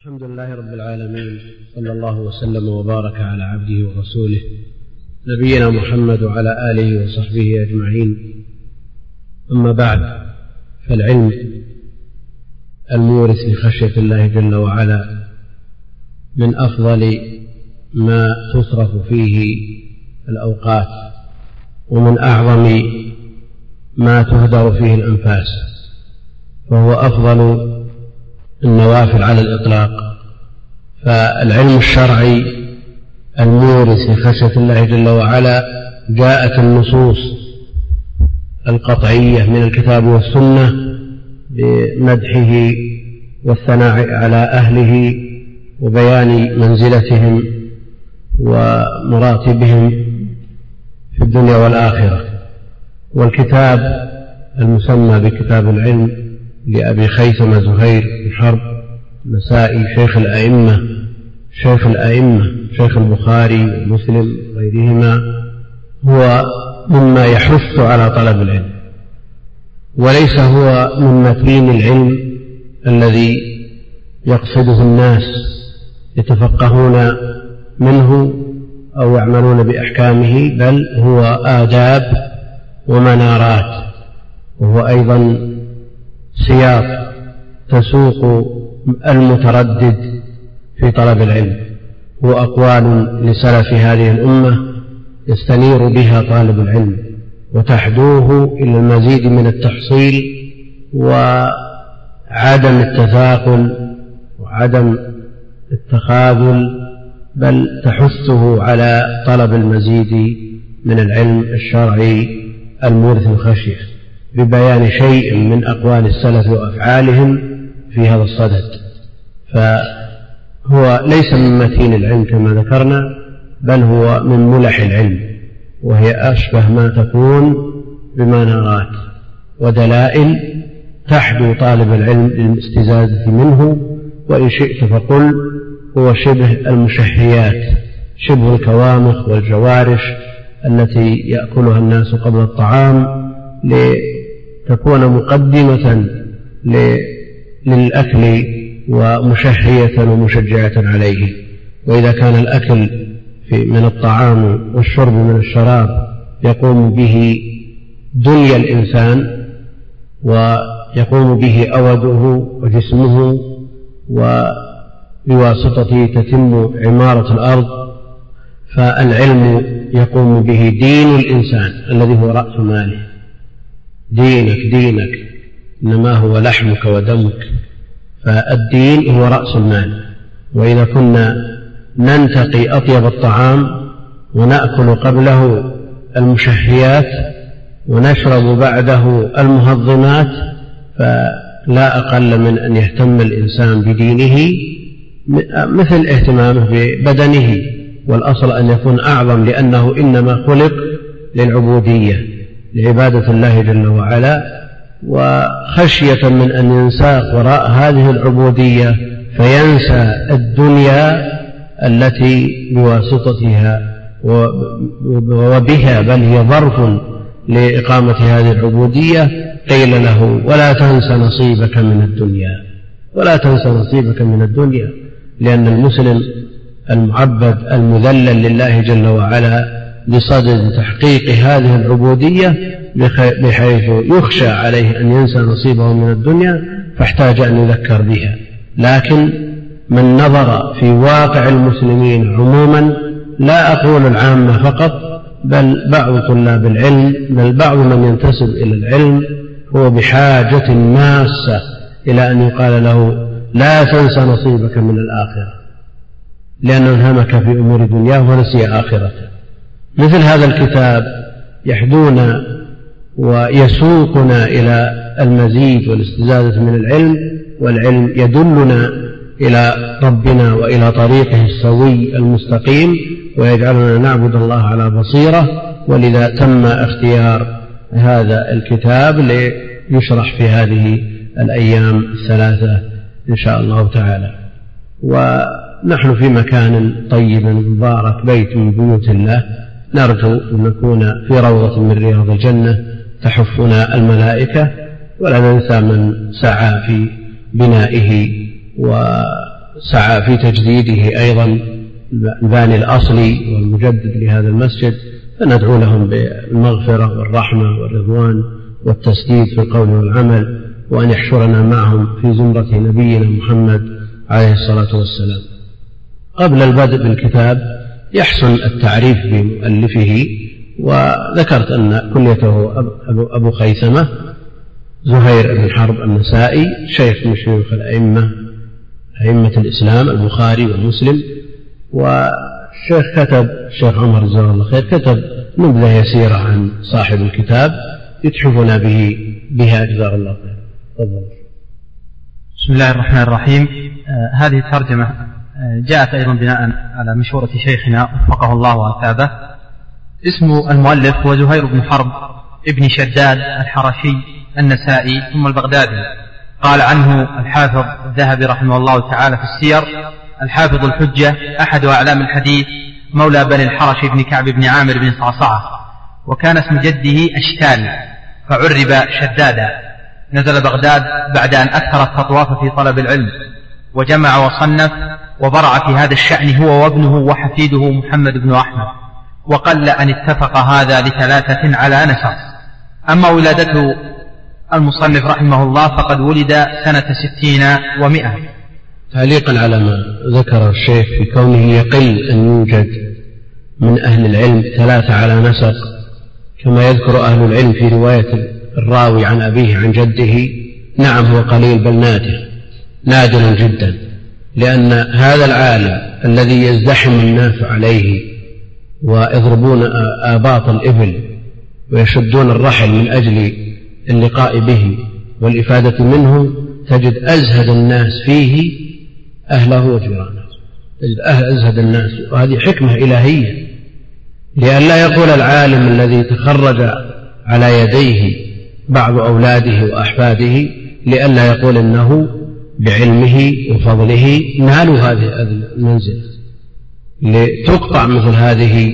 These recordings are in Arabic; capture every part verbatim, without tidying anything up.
الحمد لله رب العالمين، صلى الله وسلم وبارك على عبده ورسوله نبينا محمد وعلى آله وصحبه أجمعين. أما بعد، فالعلم المورث لخشية الله جل وعلا من أفضل ما تصرف فيه الأوقات، ومن أعظم ما تهدر فيه الأنفاس، فهو أفضل النوافل على الإطلاق. فالعلم الشرعي المورث لخشية الله جل وعلا جاءت النصوص القطعية من الكتاب والسنة بمدحه والثناء على أهله وبيان منزلتهم ومراتبهم في الدنيا والآخرة. والكتاب المسمى بكتاب العلم لأبي خيثمة زهير بن حرب النسائي شيخ الأئمة شيخ الأئمة شيخ البخاري ومسلم وغيرهما، هو مما يحث على طلب العلم، وليس هو من متين العلم الذي يقصده الناس يتفقهون منه أو يعملون بأحكامه، بل هو آداب ومنارات، وهو أيضا سياق تسوق المتردد في طلب العلم، هو أقوال لسلف هذه الأمة يستنير بها طالب العلم وتحدوه إلى المزيد من التحصيل وعدم التثاقل وعدم التخاذل، بل تحثه على طلب المزيد من العلم الشرعي المورث الخشية ببيان شيء من أقوال السلف وأفعالهم في هذا الصدد. فهو ليس من متين العلم كما ذكرنا، بل هو من ملح العلم، وهي أشبه ما تكون بمنارات ودلائل تحدو طالب العلم للاستزادة منه، وإن شئت فقل هو شبه المشهيات، شبه الكوامخ والجوارش التي يأكلها الناس قبل الطعام لتكون مقدمة للأكل ومشهية ومشجعة عليه. وإذا كان الأكل من الطعام والشرب من الشراب يقوم به دنيا الإنسان ويقوم به أوده وجسمه، وبواسطته تتم عمارة الأرض، فالعلم يقوم به دين الإنسان الذي هو رأس ماله. دينك دينك إنما هو لحمك ودمك، فالدين هو رأس المال. وإذا كنا ننتقي أطيب الطعام ونأكل قبله المشهيات ونشرب بعده المهضمات، فلا أقل من أن يهتم الإنسان بدينه مثل اهتمامه ببدنه، والأصل أن يكون أعظم، لأنه إنما خلق للعبودية لعبادة الله جل وعلا، وخشية من أن ينساق وراء هذه العبودية فينسى الدنيا التي بواسطتها وبها بل هي ظرف لإقامة هذه العبودية. قيل له: ولا تنسى نصيبك من الدنيا، ولا تنسى نصيبك من الدنيا، لأن المسلم المعبد المذلل لله جل وعلا بصدد تحقيق هذه العبودية بحيث يخشى عليه أن ينسى نصيبه من الدنيا، فاحتاج أن يذكر بها. لكن من نظر في واقع المسلمين عموما، لا أقول العامة فقط، بل بعض طلاب العلم، بل بعض من ينتسب إلى العلم، هو بحاجة ماسة إلى أن يقال له: لا تنسى نصيبك من الآخرة، لأنه انهمك في أمور دنياه ونسي آخرته. مثل هذا الكتاب يحدونا ويسوقنا إلى المزيد والاستزادة من العلم، والعلم يدلنا إلى ربنا وإلى طريقه السوي المستقيم، ويجعلنا نعبد الله على بصيرة. ولذا تم اختيار هذا الكتاب ليشرح في هذه الأيام الثلاثة إن شاء الله تعالى. ونحن في مكان طيب مبارك، بيت من بيوت الله، نرجو أن نكون في روضة من رياض الجنة تحفنا الملائكة، ولا ننسى من سعى في بنائه و سعى في تجديده أيضا الباني الأصلي والمجدد لهذا المسجد، فندعو لهم بالمغفرة والرحمة والرضوان والتسديد في القول والعمل، وأن يحشرنا معهم في زمرة نبينا محمد عليه الصلاة والسلام. قبل البدء بالكتاب يحسن التعريف بمؤلفه، وذكرت أن كنيته أبو خيثمة زهير بن حرب النسائي، شيخ من شيوخ الأئمة أئمة الإسلام البخاري ومسلم. والشيخ كتب الشيخ عمر جزاه الله خير كتب نبذة يسيرة عن صاحب الكتاب يتحفنا به بها جزاه الله خير. تفضل. بسم الله الرحمن الرحيم. آه هذه الترجمة آه جاءت أيضا بناء على مشورة شيخنا وفقه الله وأثابه. اسم المؤلف هو زهير بن حرب ابن شداد الحرشي النسائي ثم البغدادي. قال عنه الحافظ الذهبي رحمه الله تعالى في السير: الحافظ الحجة أحد أعلام الحديث، مولى بني الحرش بن كعب بن عامر بن صعصعة، وكان اسم جده أشتال فعرب شدادا. نزل بغداد بعد أن أكثر التطواف في طلب العلم، وجمع وصنف، وبرع في هذا الشأن هو وابنه وحفيده محمد بن أحمد، وقل أن اتفق هذا لثلاثة على نسق. أما ولادته المصنف رحمه الله فقد ولد سنة ستين ومئة. تعليقا على ما ذكر الشيخ في كونه يقل أن يوجد من أهل العلم ثلاثة على نسق كما يذكر أهل العلم في رواية الراوي عن أبيه عن جده، نعم هو قليل بل نادر نادر جدا، لأن هذا العالم الذي يزدحم الناس عليه ويضربون آباط الإبل ويشدون الرحل من أجل اللقاء به والإفادة منه، تجد أزهد الناس فيه أهله وجيرانه، تجد أزهد الناس، وهذه حكمة إلهية لأن لا يقول العالم الذي تخرج على يديه بعض أولاده وأحفاده لأن لا يقول إنه بعلمه وفضله نالوا هذه المنزلة، لتقطع مثل هذه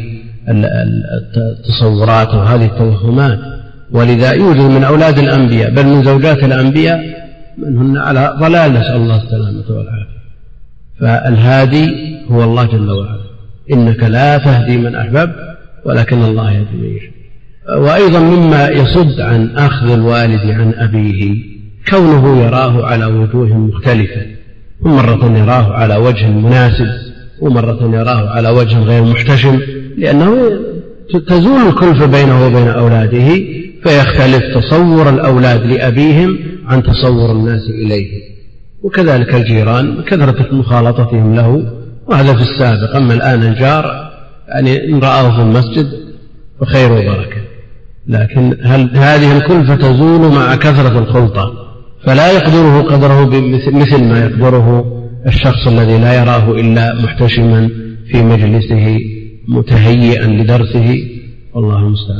التصورات وهذه التوهمات. ولذا يوجد من أولاد الأنبياء بل من زوجات الأنبياء من هن على ضلال، نسأل الله السلامة والعافية. فالهادي هو الله جل وعلا، إنك لا تهدي من أحببت ولكن الله يهدي من يشاء. وأيضا مما يصد عن أخذ الوالد عن أبيه كونه يراه على وجوه مختلفة، ومرة يراه على وجه مناسب ومرة يراه على وجه غير محتشم، لأنه تزول الكلفة بينه وبين أولاده، فيختلف تصور الأولاد لأبيهم عن تصور الناس إليه. وكذلك الجيران كثرة مخالطتهم له، وهذا في السابق. أما الآن الجار يعني إن رآه في المسجد فخير وبركة، لكن هل هذه الكلفة تزول مع كثرة الخلطة، فلا يقدره قدره مثل ما يقدره الشخص الذي لا يراه إلا محتشما في مجلسه متهيئا لدرسه، والله المستعان.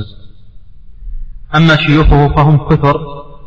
أما شيوخه فهم كثر،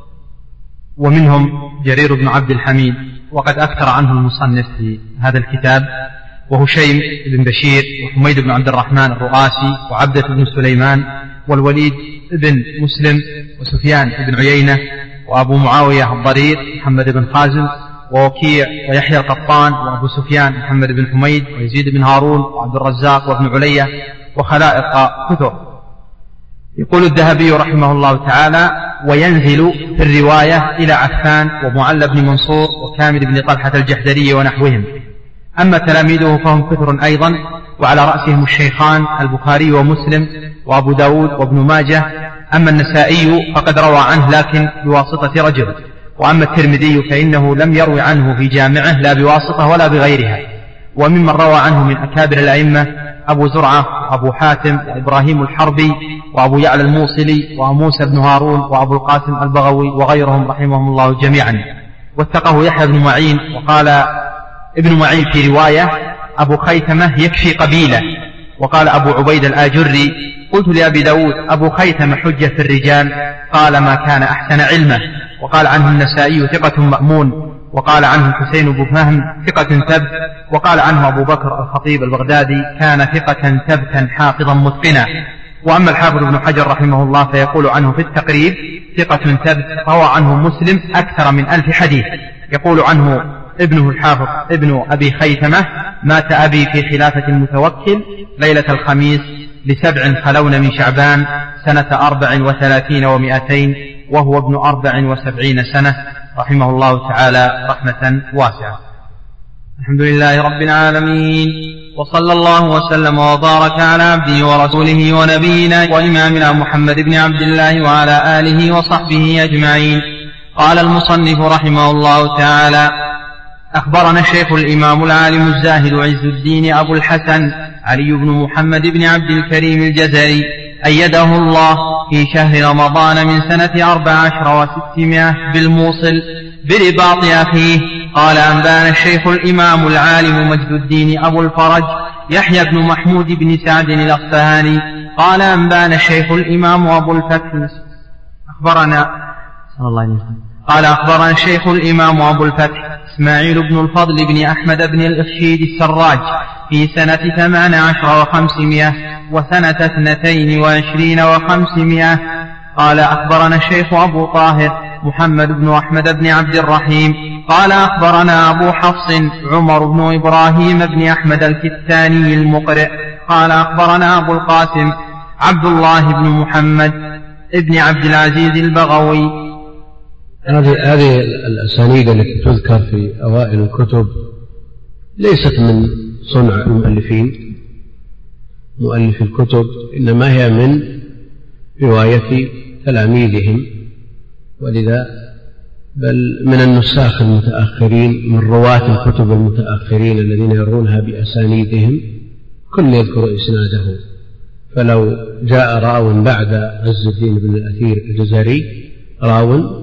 ومنهم جرير بن عبد الحميد، وقد أكثر عنه المصنف في هذا الكتاب، وهشيم بن بشير، وحميد بن عبد الرحمن الرؤاسي، وعبدة بن سليمان، والوليد بن مسلم، وسفيان بن عيينة، وأبو معاوية الضرير محمد بن خازم، ووكيع، ويحيى القطان، وأبو سفيان محمد بن حميد، ويزيد بن هارون، وعبد الرزاق، وابن علية، وخلائق كثر. يقول الذهبي رحمه الله تعالى: وينزل في الرواية إلى عفان ومعلى بن منصور وكامل بن طلحة الجحدري ونحوهم. أما تلاميذه فهم كثر أيضا، وعلى رأسهم الشيخان البخاري ومسلم وأبو داود وابن ماجه. أما النسائي فقد روى عنه لكن بواسطة رجل، وأما الترمذي فإنه لم يروي عنه في جامعه لا بواسطة ولا بغيرها. وممن روى عنه من أكابر الأئمة أبو زرعة وأبو حاتم وإبراهيم الحربي وأبو يعلى الموصلي وموسى بن هارون وأبو القاسم البغوي وغيرهم رحمهم الله جميعا. واتقه يحيى بن معين، وقال ابن معين في رواية: أبو خيثمة يكفي قبيلة. وقال أبو عبيد الآجري: قلت لأبي داود: أبو خيثمة حجة في الرجال؟ قال: ما كان أحسن علمه. وقال عنه النسائي: ثقة مأمون. وقال عنه الحسين بن فهم: ثقة ثبت. وقال عنه أبو بكر الخطيب البغدادي: كان ثقة ثبتا حافظا متقنا. وأما الحافظ ابن حجر رحمه الله فيقول عنه في التقريب: ثقة ثبت، روى عنه مسلم أكثر من ألف حديث. يقول عنه ابنه الحافظ ابن أبي خيثمة: مات أبي في خلافة المتوكل ليلة الخميس لسبع خلون من شعبان سنة أربع وثلاثين ومائتين وهو ابن أربع وسبعين سنة، رحمه الله تعالى رحمة واسعة. الحمد لله رب العالمين، وصلى الله وسلم وبارك على عبده ورسوله ونبينا وإمامنا محمد بن عبد الله وعلى آله وصحبه أجمعين. قال المصنف رحمه الله تعالى: أخبرنا الشيخ الإمام العالم الزاهد عز الدين أبو الحسن علي بن محمد بن عبد الكريم الجزري أيده الله في شهر رمضان من سنة أربع عشر وستمائة بالموصل برباط أخيه. قال: أنبانا الشيخ الإمام العالم مجد الدين أبو الفرج يحيى بن محمود بن سعد الأصفهاني قال: أنبانا الشيخ الإمام أبو الفتح أخبرنا صلى الله عليه وسلم قال: أخبرنا الشيخ الإمام أبو الفتح إسماعيل بن الفضل بن أحمد بن الإخشيد السراج في سنة ثمان عشر وخمسمائة وسنة اثنتين وعشرين وخمسمائة قال: أخبرنا الشيخ أبو طاهر محمد بن أحمد بن عبد الرحيم قال: أخبرنا أبو حفص عمر بن إبراهيم بن أحمد الكتاني المقرئ قال: أخبرنا أبو القاسم عبد الله بن محمد ابن عبد العزيز البغوي. هذه هذه الأسانيد التي تذكر في أوائل الكتب ليست من صنع المؤلفين مؤلف الكتب، إنما هي من رواية تلاميذهم، ولذا بل من النساخ المتأخرين من رواة الكتب المتأخرين الذين يرونها بأسانيدهم كل يذكر إسناده. فلو جاء راو بعد عز الدين بن الأثير الجزري راو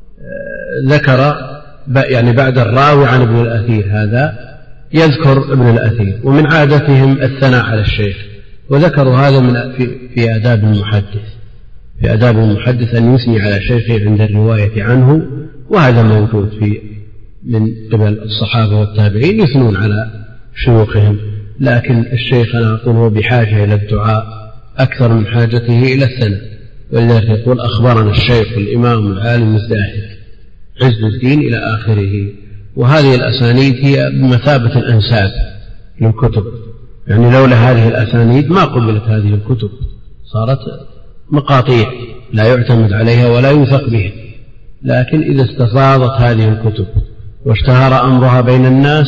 ذكر يعني بعد الراوي عن ابن الأثير هذا يذكر ابن الأثير، ومن عادتهم الثناء على الشيخ، وذكروا هذا من في, في آداب المحدث في آداب المحدث أن يثني على شيخه عند الرواية عنه، وهذا موجود في من قبل الصحابة والتابعين يثنون على شيوخهم. لكن الشيخ أنا أقول هو بحاجة إلى الدعاء أكثر من حاجته إلى الثناء، ولذلك يقول: أخبرنا الشيخ الإمام العالم الزاهد عز الدين إلى آخره. وهذه الأسانيد هي بمثابة الأنساب للكتب، يعني لولا هذه الأسانيد ما قبلت هذه الكتب، صارت مقاطيع لا يعتمد عليها ولا يوثق بها. لكن إذا استفاضت هذه الكتب واشتهر أمرها بين الناس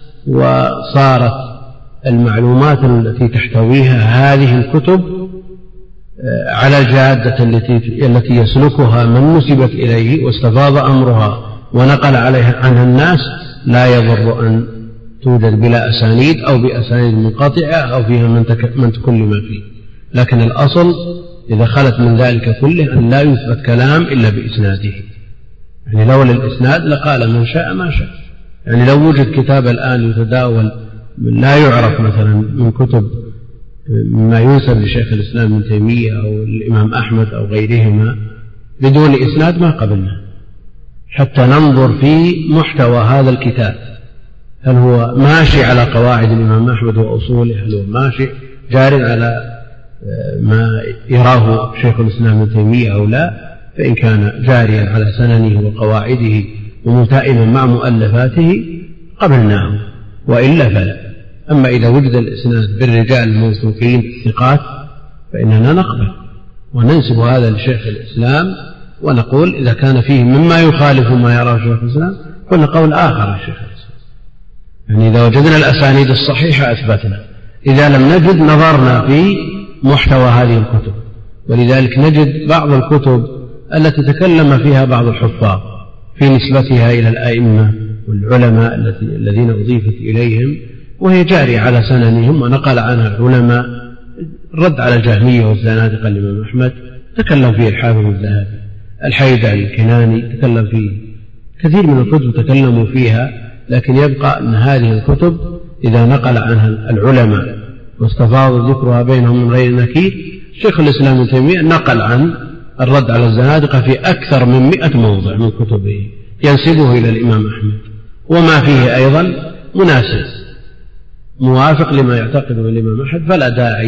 وصارت المعلومات التي تحتويها هذه الكتب على الجادة التي التي يسلكها من نسبت إليه واستفاض أمرها ونقل عليها عنها الناس، لا يضر أن توجد بلا أسانيد أو بأسانيد منقطعة أو فيها من تكلم فيه. لكن الأصل إذا خلت من ذلك كله أن لا يثبت كلام إلا بإسناده. يعني لولا الإسناد لقال من شاء ما شاء. يعني لو وجد كتاب الآن يتداول لا يعرف مثلا من كتب ما ينسب لشيخ الإسلام ابن تيمية أو الإمام أحمد أو غيرهما بدون إسناد ما قبلنا، حتى ننظر في محتوى هذا الكتاب، هل هو ماشي على قواعد الإمام أحمد وأصوله، هل هو ماشي جار على ما يراه شيخ الإسلام ابن تيمية أو لا. فإن كان جاريا على سننه وقواعده وملتئما مع مؤلفاته قبلناه، وإلا فلا. أما إذا وجد الإسناد بالرجال الموثوقين الثقات فإننا نقبل وننسب هذا لشيخ الإسلام، ونقول إذا كان فيه مما يخالف ما يراه شيخ الإسلام قلنا قول آخر لشيخ الإسلام. يعني إذا وجدنا الأسانيد الصحيحة أثبتنا، إذا لم نجد نظرنا في محتوى هذه الكتب. ولذلك نجد بعض الكتب التي تكلم فيها بعض الحفاظ في نسبتها إلى الأئمة والعلماء الذين أضيفت إليهم وهي جارية على سننهم ونقل عنها العلماء. الرد على الجهمية والزنادقة الإمام أحمد تكلم فيه الحافظ الذهبي، الحيدري الكناني تكلم فيه، كثير من الكتب تكلموا فيها. لكن يبقى أن هذه الكتب إذا نقل عنها العلماء واستفاض ذكرها بينهم من غير نكير، شيخ الإسلام ابن تيمية نقل عن الرد على الزنادقة في أكثر من مئة موضع من كتبه ينسبه إلى الإمام أحمد، وما فيه أيضا مناسب موافق لما يعتقده الإمام أحمد، فلا داعي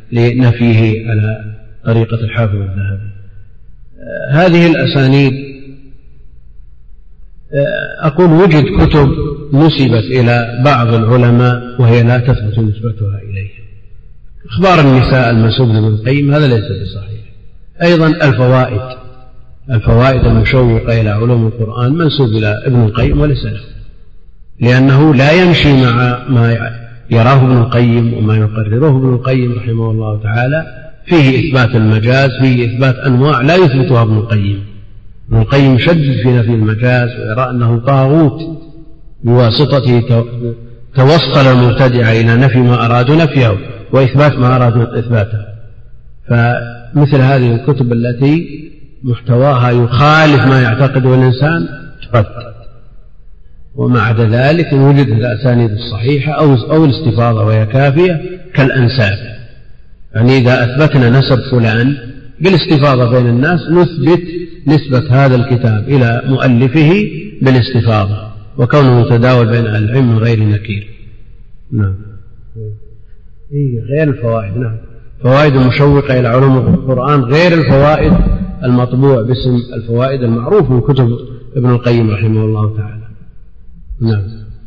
لنفيه على طريقة الحافظ الذهبي. هذه الأسانيد أقول وجد كتب نسبت إلى بعض العلماء وهي لا تثبت نسبتها إليه. أخبار النساء المنسوب لابن القيم هذا ليس بصحيح. أيضا الفوائد الفوائد المشوقة إلى علوم القرآن منسوب إلى ابن القيم وليس له، لأنه لا يمشي مع ما يراه ابن القيم وما يقرره ابن القيم رحمه الله تعالى. فيه إثبات المجاز، فيه إثبات أنواع لا يثبتها ابن القيم. ابن القيم شدد في نفي المجاز ويرى أنه طاغوت بواسطته توصل المبتدع إلى نفي ما أرادوا نفيه وإثبات ما أرادوا إثباته. فمثل هذه الكتب التي محتواها يخالف ما يعتقده الإنسان ترد، وما عدا ذلك إن وجدت الأسانيد الصحيحة أو, أو الاستفاضة وهي كافية كالأنساب. يعني إذا أثبتنا نسب فلان بالاستفاضة بين الناس نثبت نسبة هذا الكتاب إلى مؤلفه بالاستفاضة وكونه متداول بين أهل العلم من غير نكير. نعم. إيه غير الفوائد. نعم. فوائد المشوقة إلى علوم القرآن غير الفوائد المطبوع باسم الفوائد المعروف من كتب ابن القيم رحمه الله تعالى. نعم.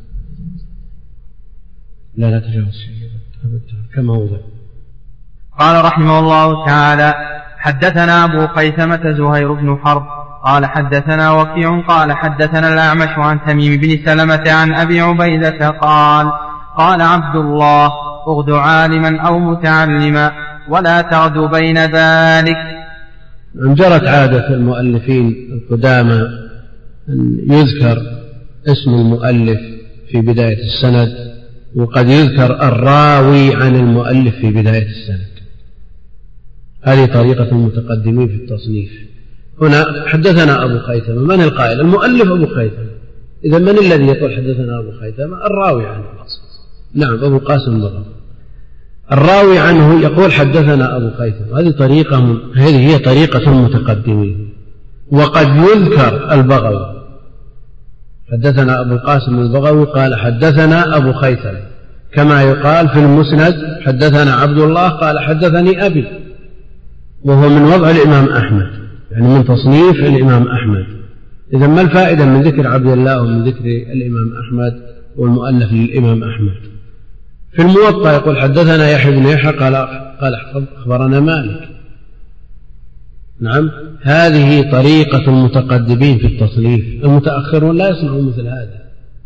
لا لا تجاوز كما وضع. قال رحمه الله تعالى: حدثنا أبو خيثمة زهير بن حرب قال حدثنا وكيع قال حدثنا الأعمش عن تميم بن سلمة عن أبي عبيدة قال: قال عبد الله: اغد عالما أو متعلما ولا تغد بين ذلك. جرت عادة المؤلفين القدامى أن يذكر اسم المؤلف في بداية السند، وقد يذكر الراوي عن المؤلف في بداية السند. هذه طريقة المتقدمين في التصنيف. هنا حدثنا أبو خيثمة، من القائل؟ المؤلف أبو خيثمة. إذا من الذي يقول حدثنا أبو خيثمة؟ الراوي عنه. نعم، أبو قاسم البغوي. الراوي عنه يقول حدثنا أبو خيثمة. هذه طريقة من... هذه هي طريقة المتقدمين. وقد يذكر البغوي حدثنا أبو قاسم البغوي قال حدثنا أبو خيثمة، كما يقال في المسند حدثنا عبد الله قال حدثني أبي، وهو من وضع الإمام أحمد، يعني من تصنيف الإمام أحمد. إذا ما الفائدة من ذكر عبد الله ومن ذكر الإمام أحمد والمؤلف للإمام أحمد؟ في الموطأ يقول حدثنا يحيى بن يحيى قال قال أخبرنا مالك. نعم، هذه طريقة المتقدمين في التصنيف. المتأخرون لا يصنعون مثل هذا.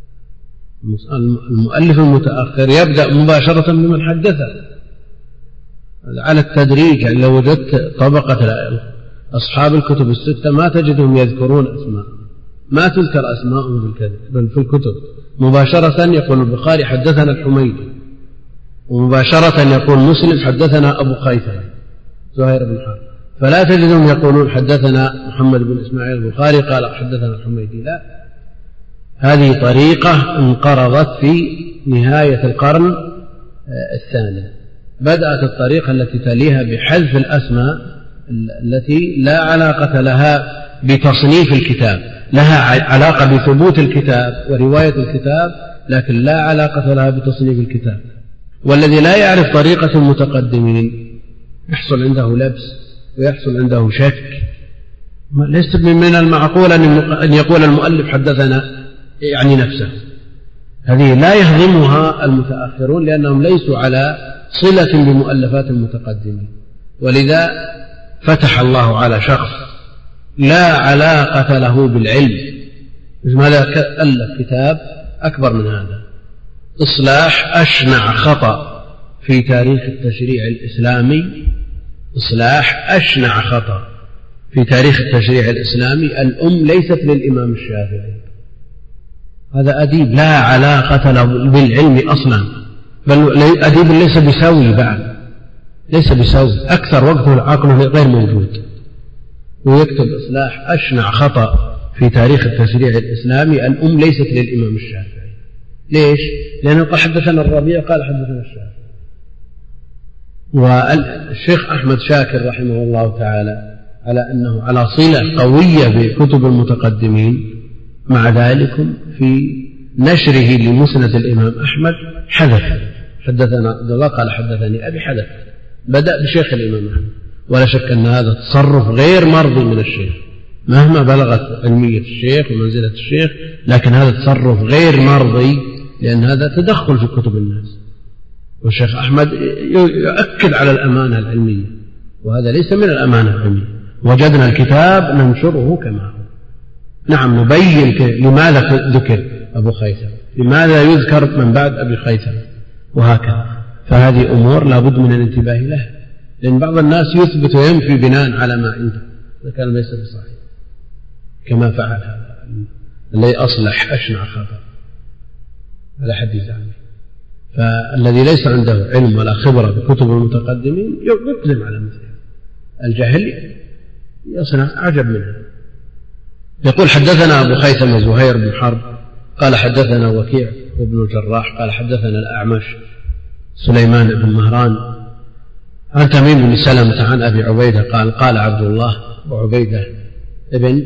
المؤلف المتأخر يبدأ مباشرة بمن حدثه على التدريج. يعني لو وجدت طبقة أصحاب الكتب الستة ما تجدهم يذكرون أسماء، ما تذكر أسماءهم بل في الكتب. مباشرة يقول البخاري حدثنا الحميدي، ومباشرة يقول مسلم حدثنا أبو خيثمة زهير بن حرب، فلا تجدهم يقولون حدثنا محمد بن إسماعيل البخاري قال حدثنا الحميدي. لا، هذه طريقة انقرضت في نهاية القرن الثاني. بدأت الطريقة التي تليها بحذف الأسماء التي لا علاقة لها بتصنيف الكتاب، لها علاقة بثبوت الكتاب ورواية الكتاب، لكن لا علاقة لها بتصنيف الكتاب. والذي لا يعرف طريقة المتقدمين يحصل عنده لبس ويحصل عنده شك. ليس من المعقول أن يقول المؤلف حدثنا يعني نفسه. هذه لا يهضمها المتأخرون لأنهم ليسوا على صلة بمؤلفات المتقدمين. ولذا فتح الله على شخص لا علاقة له بالعلم، ماذا ألف كتاب أكبر من هذا، إصلاح أشنع خطأ في تاريخ التشريع الإسلامي، إصلاح أشنع خطأ في تاريخ التشريع الإسلامي. الأم ليست للإمام الشافعي، هذا أديب لا علاقة له بالعلم أصلا، بل أديب ليس بسوي بعد، ليس بسوي، أكثر وقته عقله غير موجود، ويكتب إصلاح أشنع خطأ في تاريخ التشريع الإسلامي. الأم ليست للإمام الشافعي. ليش؟ لأنه قال حدثنا الربيع قال حدثنا الشافعي. والشيخ أحمد شاكر رحمه الله تعالى على أنه على صلة قوية بكتب المتقدمين، مع ذلك في نشره لمسند الإمام أحمد حدث حدثنا عبد الله قال حدثني أبي، حدث بدأ بشيخ الإمام أحمد، ولا شك أن هذا تصرف غير مرضي من الشيخ، مهما بلغت علمية الشيخ ومنزلة الشيخ، لكن هذا تصرف غير مرضي، لأن هذا تدخل في كتب الناس. والشيخ أحمد يؤكد على الأمانة العلمية، وهذا ليس من الأمانة العلمية. وجدنا الكتاب ننشره كما هو. نعم، نبين لماذا ذكر أبو خيثم، لماذا يذكر من بعد أبي خيثم، وهكذا. فهذه أمور لا بد من الانتباه لها، لأن بعض الناس يثبت وينفي بناء على ما عنده، إذا كان ليس بصحيح، كما فعل هذا الذي أصلح أشنع خبر على حديث عنه. فالذي ليس عنده علم ولا خبرة بكتب المتقدمين يقدم على مثله. الجاهل يصنع عجب منه. يقول حدثنا أبو خيثم زهير بن حرب قال حدثنا وكيع وابن الجراح قال حدثنا الأعمش سليمان بن مهران عن تميم بن سلمة عن أبي عبيدة قال قال عبد الله وعبيدة ابن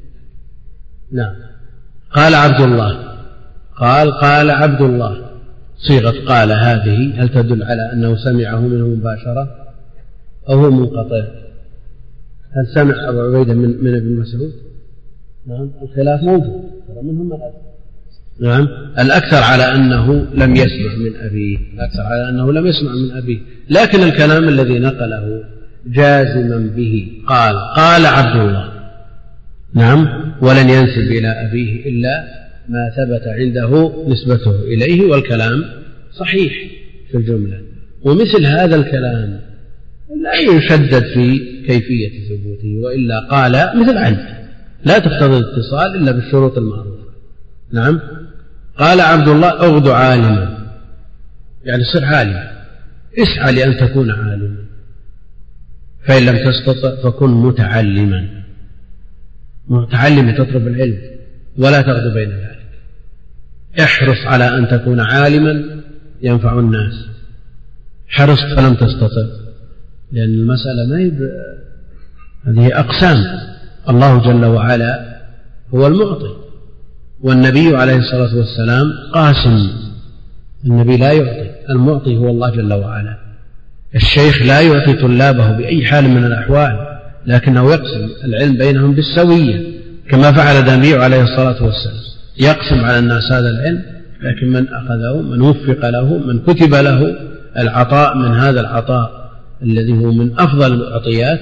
نعم قال عبد الله قال قال عبد الله صيغة قال هذه هل تدل على أنه سمعه منه مباشرة أو هو منقطع؟ هل سمع أبو عبيدة من, من ابن مسعود؟ نعم، الخلاف موجود منهم من نعم، الأكثر على أنه لم يسمع من أبيه، الأكثر على أنه لم يسمع من أبيه، لكن الكلام الذي نقله جازما به قال قال عبد الله نعم، ولن ينسب إلى أبيه إلا ما ثبت عنده نسبته إليه، والكلام صحيح في الجملة. ومثل هذا الكلام لا يشدد في كيفية ثبوته، وإلا قال مثل عند لا تقتضي الاتصال إلا بالشروط المعروفة. نعم، قال عبد الله اغد عالما، يعني صر عالما، اسعى لأن تكون عالما، فإن لم تستطع فكن متعلما. متعلم تطلب العلم ولا تغدو بين ذلك. احرص على أن تكون عالما ينفع الناس. حرصت فلم تستطع، لأن المسألة ما يب... هذه أقسام. الله جل وعلا هو المعطي، والنبي عليه الصلاة والسلام قاسم. النبي لا يعطي، المعطي هو الله جل وعلا. الشيخ لا يعطي طلابه بأي حال من الأحوال، لكنه يقسم العلم بينهم بالسوية كما فعل النبي عليه الصلاة والسلام، يقسم على الناس هذا العلم، لكن من أخذه من وفق له من كتب له العطاء من هذا العطاء الذي هو من أفضل المعطيات،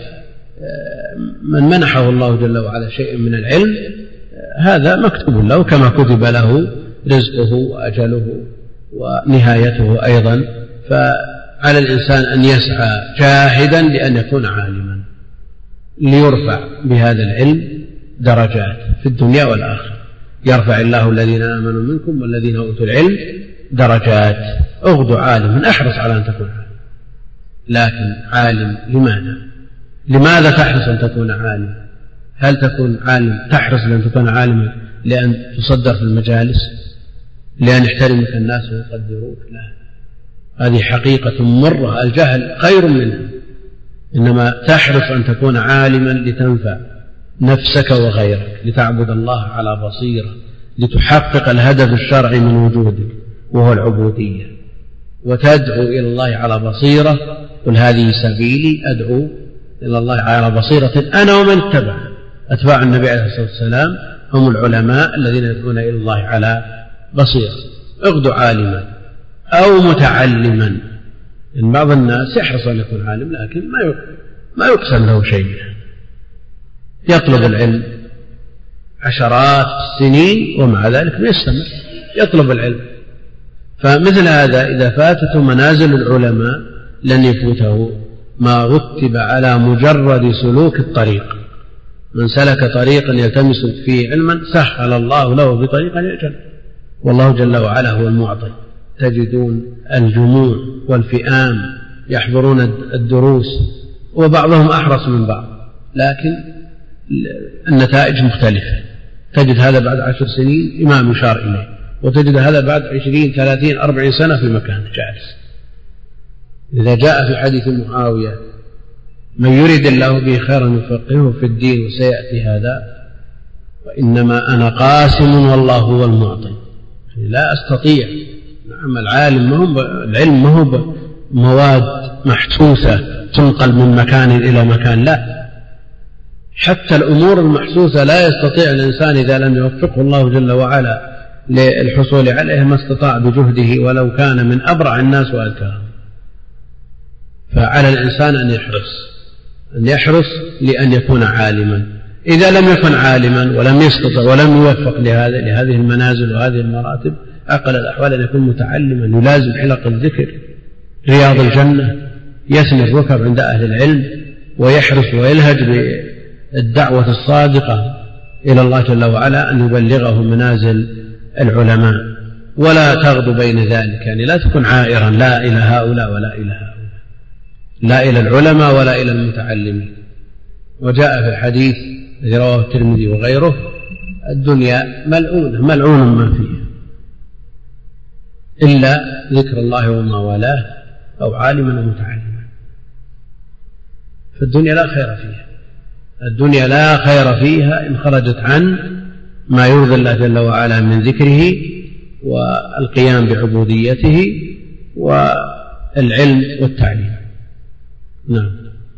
من منحه الله جل وعلا شيء من العلم هذا مكتوب له كما كتب له رزقه وأجله ونهايته أيضا. فعلى الإنسان أن يسعى جاهدا لأن يكون عالما ليرفع بهذا العلم درجات في الدنيا والآخرة. يرفع الله الذين آمنوا منكم والذين أوتوا العلم درجات. اغدو عالما، احرص على أن تكون عالم. لكن عالم لماذا؟ لماذا تحرص أن تكون عالم؟ هل تكون عالم تحرص لأن تكون عالما لأن تصدر في المجالس، لأن يحترمك الناس ويقدروك؟ لا، هذه حقيقة مرة، الجهل خير منها. إنما تحرص أن تكون عالما لتنفع نفسك وغيرك، لتعبد الله على بصيرة، لتحقق الهدف الشرعي من وجودك وهو العبودية، وتدعو إلى الله على بصيرة. قل هذه سبيلي أدعو إلى الله على بصيرة أنا ومن اتبع. أتباع النبي عليه الصلاة والسلام هم العلماء الذين يدعون إلى الله على بصيرة. اغدو عالما أو متعلما. إن بعض الناس يحرص أن يكون عالم لكن ما يقسم له شيء منه، يطلب العلم عشرات السنين ومع ذلك ما يستمر يطلب العلم. فمثل هذا إذا فاتته منازل العلماء لن يفوته ما رتب على مجرد سلوك الطريق. من سلك طريقا يلتمس فيه علما سهل الله له بطريقا يجل. والله جل وعلا هو المعطي. تجدون الجموع والفئام يحضرون الدروس وبعضهم أحرص من بعض، لكن النتائج مختلفة. تجد هذا بعد عشر سنين إمام يشار إليه، وتجد هذا بعد عشرين ثلاثين أربعين سنة في مكان جالس. إذا جاء في حديث معاوية من يريد الله به خيرا يفقهه في الدين، وسيأتي هذا وإنما أنا قاسم والله هو المعطي. لا أستطيع. نعم، العالم ما هو العلم ما هو مواد محسوسة تنقل من مكان إلى مكان، لا، حتى الأمور المحسوسة لا يستطيع الإنسان إذا لم يوفقه الله جل وعلا للحصول عليها ما استطاع بجهده ولو كان من أبرع الناس وأذكاهم. فعلى الإنسان أن يحرص أن يحرص لأن يكون عالما. إذا لم يكن عالما ولم يستطع ولم يوفق لهذه المنازل وهذه المراتب، أقل الأحوال أن يكون متعلما يلازم حلق الذكر، رياض الجنة، يثني الركب عند أهل العلم، ويحرص ويلهج بالدعوة الصادقة إلى الله جل وعلا أن يبلغه منازل العلماء، ولا تغض بين ذلك، يعني لا تكن عائرا لا إلى هؤلاء ولا إلى هؤلاء، لا إلى العلماء ولا إلى المتعلمين. وجاء في الحديث الذي رواه الترمذي وغيره: الدنيا ملعونة ملعون ما فيها إلا ذكر الله وما والاه أو عالما ومتعلما. فالدنيا لا خير فيها، الدنيا لا خير فيها إن خرجت عن ما يرضي الله جل وعلا من ذكره والقيام بعبوديته والعلم والتعليم. نعم.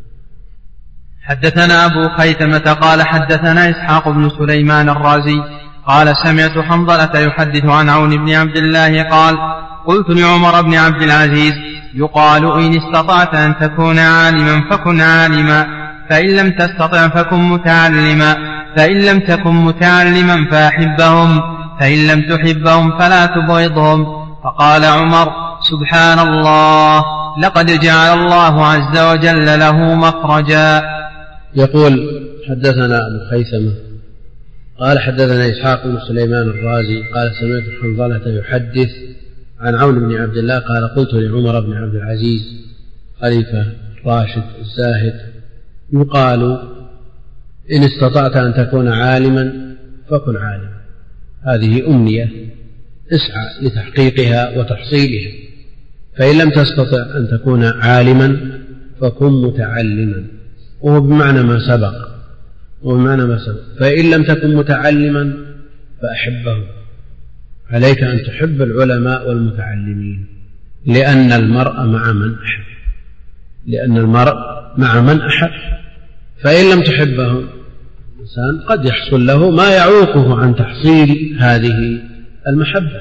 حدثنا أبو خيثمة قال حدثنا إسحاق بن سليمان الرازي قال سمعت حنظلة يحدث عن عون بن عبد الله قال: قلت لعمر بن عبد العزيز: يقال إن استطعت أن تكون عالما فكن عالما، فإن لم تستطع فكن متعلما، فإن لم تكن متعلما فأحبهم، فإن لم تحبهم فلا تبغضهم. فقال عمر: سبحان الله، لقد جعل الله عز وجل له مخرجا. يقول حدثنا أبو خيثمة قال حدثنا إسحاق بن سليمان الرازي قال سمعت حنظلة يحدث عن عون بن عبد الله قال: قلت لعمر بن عبد العزيز خليفة راشد الزاهد: يقال إن استطعت أن تكون عالما فكن عالما، هذه أمنية اسعى لتحقيقها وتحصيلها، فإن لم تستطع أن تكون عالما فكن متعلما، وهو بمعنى ما سبق وبمعنى ما سبق فإن لم تكن متعلما فأحبه، عليك أن تحب العلماء والمتعلمين، لأن المرء مع من أحب لأن المرء مع من أحب فإن لم تحبه الإنسان قد يحصل له ما يعوقه عن تحصيل هذه المحبة،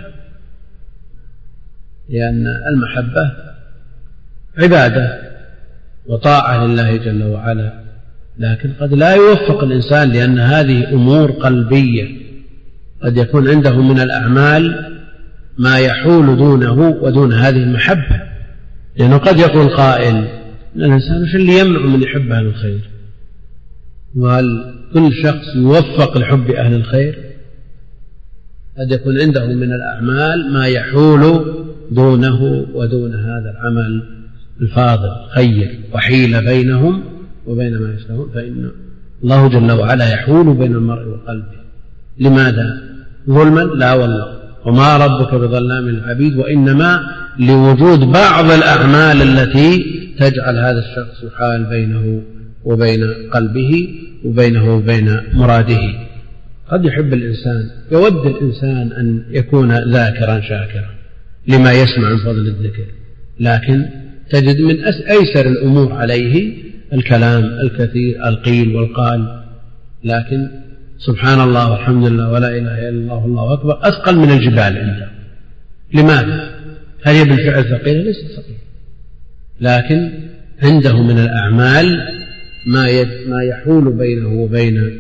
لأن المحبة عبادة وطاعة لله جل وعلا، لكن قد لا يوفق الإنسان لأن هذه أمور قلبية، قد يكون عنده من الأعمال ما يحول دونه ودون هذه المحبة، لأنه قد يقول قائل إن الإنسان وش اللي يمنع من يحب أهل الخير؟ وهل كل شخص يوفق لحب أهل الخير؟ قد يكون عنده من الأعمال ما يحول دونه ودون هذا العمل الفاضل خير، وحيل بينهم وبين ما يشتهون، فإن الله جل وعلا يحول بين المرء وقلبه. لماذا؟ ظلما؟ لا والله، وما ربك بظلام للعبيد، وإنما لوجود بعض الأعمال التي تجعل هذا الشخص يحال بينه وبين قلبه وبينه وبين مراده. قد يحب الإنسان، يود الإنسان أن يكون ذاكرا شاكرا لما يسمع من فضل الذكر، لكن تجد من أيسر الأمور عليه الكلام الكثير القيل والقال، لكن سبحان الله والحمد لله ولا إله إلا الله والله أكبر أثقل من الجبال عنده. لماذا؟ هل هي بالفعل ثقيلة؟ ليست ثقيلة، لكن عنده من الأعمال ما يحول بينه وبين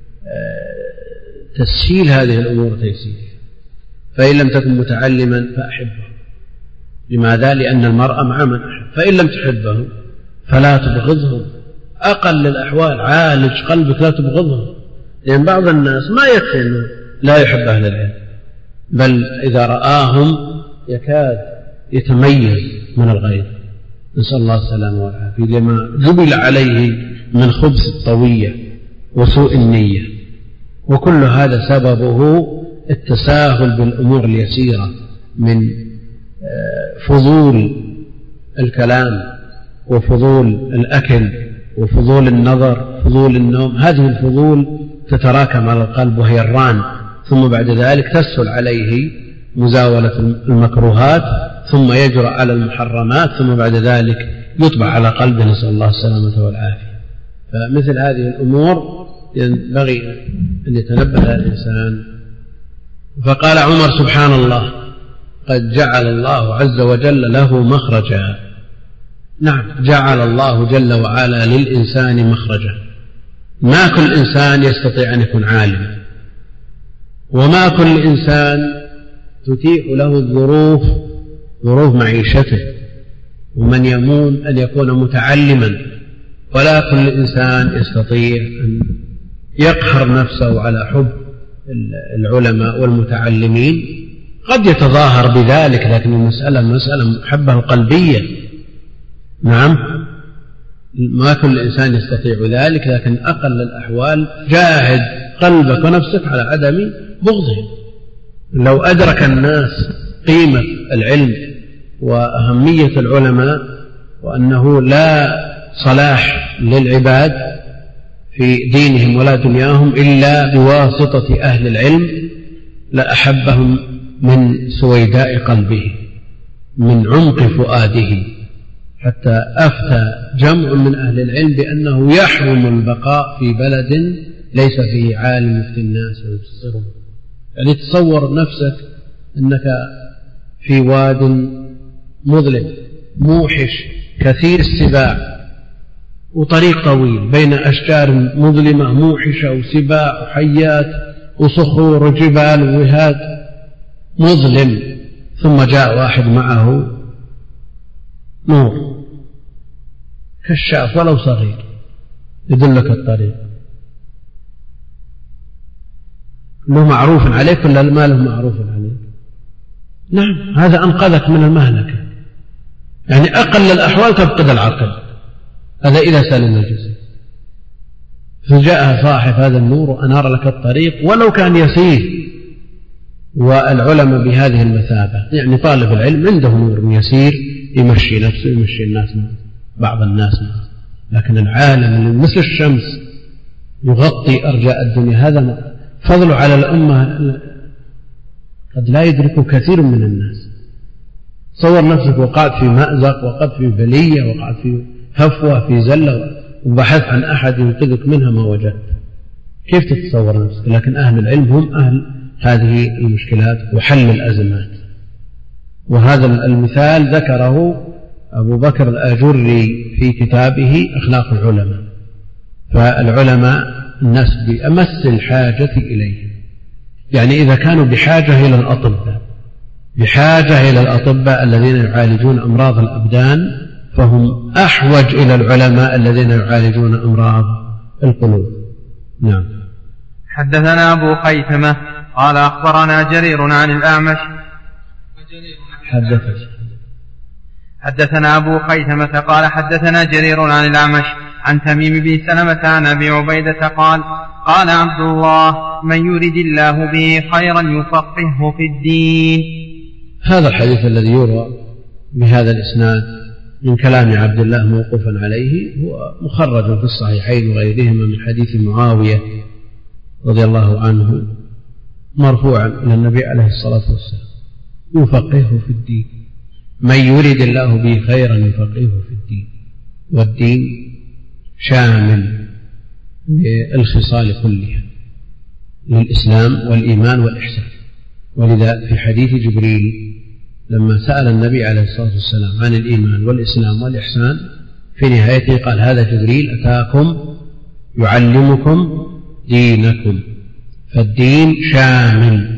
تسهيل هذه الأمور تيسيرها. فإن لم تكن متعلما فأحبه. لماذا؟ لأن المرء مع من أحب. فإن لم تحبه فلا تبغضهم، أقل الأحوال عالج قلبك لا تبغضهم، لأن بعض الناس ما يكفي أنه لا يحب أهل العلم، بل إذا رآهم يكاد يتميز من الغير، نسأل الله السلامة والعافية، لما جبل عليه من خبث الطوية وسوء النية. وكل هذا سببه التساهل بالأمور اليسيرة من فضول الكلام وفضول الأكل وفضول النظر فضول النوم. هذه الفضول تتراكم على القلب وهي الران، ثم بعد ذلك تسهل عليه مزاولة المكروهات، ثم يجرأ على المحرمات، ثم بعد ذلك يطبع على قلبه، نسأل الله السلامة والعافية. فمثل هذه الأمور ينبغي أن يتنبه الإنسان. فقال عمر سبحان الله قد جعل الله عز وجل له مخرجا. نعم، جعل الله جل وعلا للإنسان مخرجا. ما كل إنسان يستطيع أن يكون عالما، وما كل إنسان تتيح له الظروف ظروف معيشته، ومن يمون أن يكون متعلما، ولا كل إنسان يستطيع أن يقهر نفسه على حب العلماء والمتعلمين. قد يتظاهر بذلك، لكن المسألة مسألة محبة القلبية. نعم، ما كل إنسان يستطيع ذلك، لكن أقل الأحوال جاهد قلبك ونفسك على عدم بغضهم. لو أدرك الناس قيمة العلم وأهمية العلماء، وأنه لا صلاح للعباد في دينهم ولا دنياهم إلا بواسطة أهل العلم، لأحبهم من سويداء قلبه، من عمق فؤاده، حتى أفتى جمع من أهل العلم بأنه يحرم البقاء في بلد ليس فيه عالم يفتي الناس ويبصرهم. يعني تصور نفسك أنك في واد مظلم موحش كثير السباع، وطريق طويل بين أشجار مظلمة موحشة وسباع وحيات وصخور وجبال ووهاد مظلم، ثم جاء واحد معه نور كشاف ولو صغير يدلك الطريق. له معروف عليك ولا ما له معروف عليك؟ نعم، هذا أنقذك من المهلكة. يعني أقل الأحوال تفقد العقل، هذا إذا سلم الجسد. فجاء صاحب هذا النور وأنار لك الطريق ولو كان يسير. والعلماء بهذه المثابة، يعني طالب العلم عنده نور يسير يمشي نفسه يمشي الناس معه، بعض الناس معه. لكن العالم مثل الشمس يغطي أرجاء الدنيا، هذا فضله على الأمة قد لا يدركه كثير من الناس. تصور نفسك وقعت في مأزق، وقعت في بلية، وقعت في هفوة، في زلة، وبحث عن أحد ينقذك منها ما وجدت، كيف تتصور نفسك؟ لكن أهل العلم هم أهل هذه المشكلات وحل الأزمات. وهذا المثال ذكره أبو بكر الآجري في كتابه أخلاق العلماء. فالعلماء الناس بأمس الحاجة إليه، يعني إذا كانوا بحاجة إلى الأطباء، بحاجة إلى الأطباء الذين يعالجون أمراض الأبدان، فهم أحوج إلى العلماء الذين يعالجون أمراض القلوب. نعم. حدثنا أبو خيثمة قال أخبرنا جرير عن الأعمش. حدثنا حدثنا أبو خيثمة قال حدثنا جرير عن الأعمش عن تميم بن سلمة عن أبي عبيدة قال قال عبد الله من يرد الله به خيرا يفقهه في الدين. هذا الحديث الذي يروى بهذا الإسناد من كلام عبد الله موقوفا عليه هو مخرج في الصحيحين وغيرهما من حديث معاوية رضي الله عنه مرفوعا إلى النبي عليه الصلاة والسلام يفقهه في الدين. من يرد الله به خيرا يفقهه في الدين. والدين شامل للخصال كلها، للإسلام والإيمان والإحسان. ولذا في حديث جبريل لما سأل النبي عليه الصلاة والسلام عن الإيمان والإسلام والإحسان في نهايته قال هذا جبريل أتاكم يعلمكم دينكم. فالدين شامل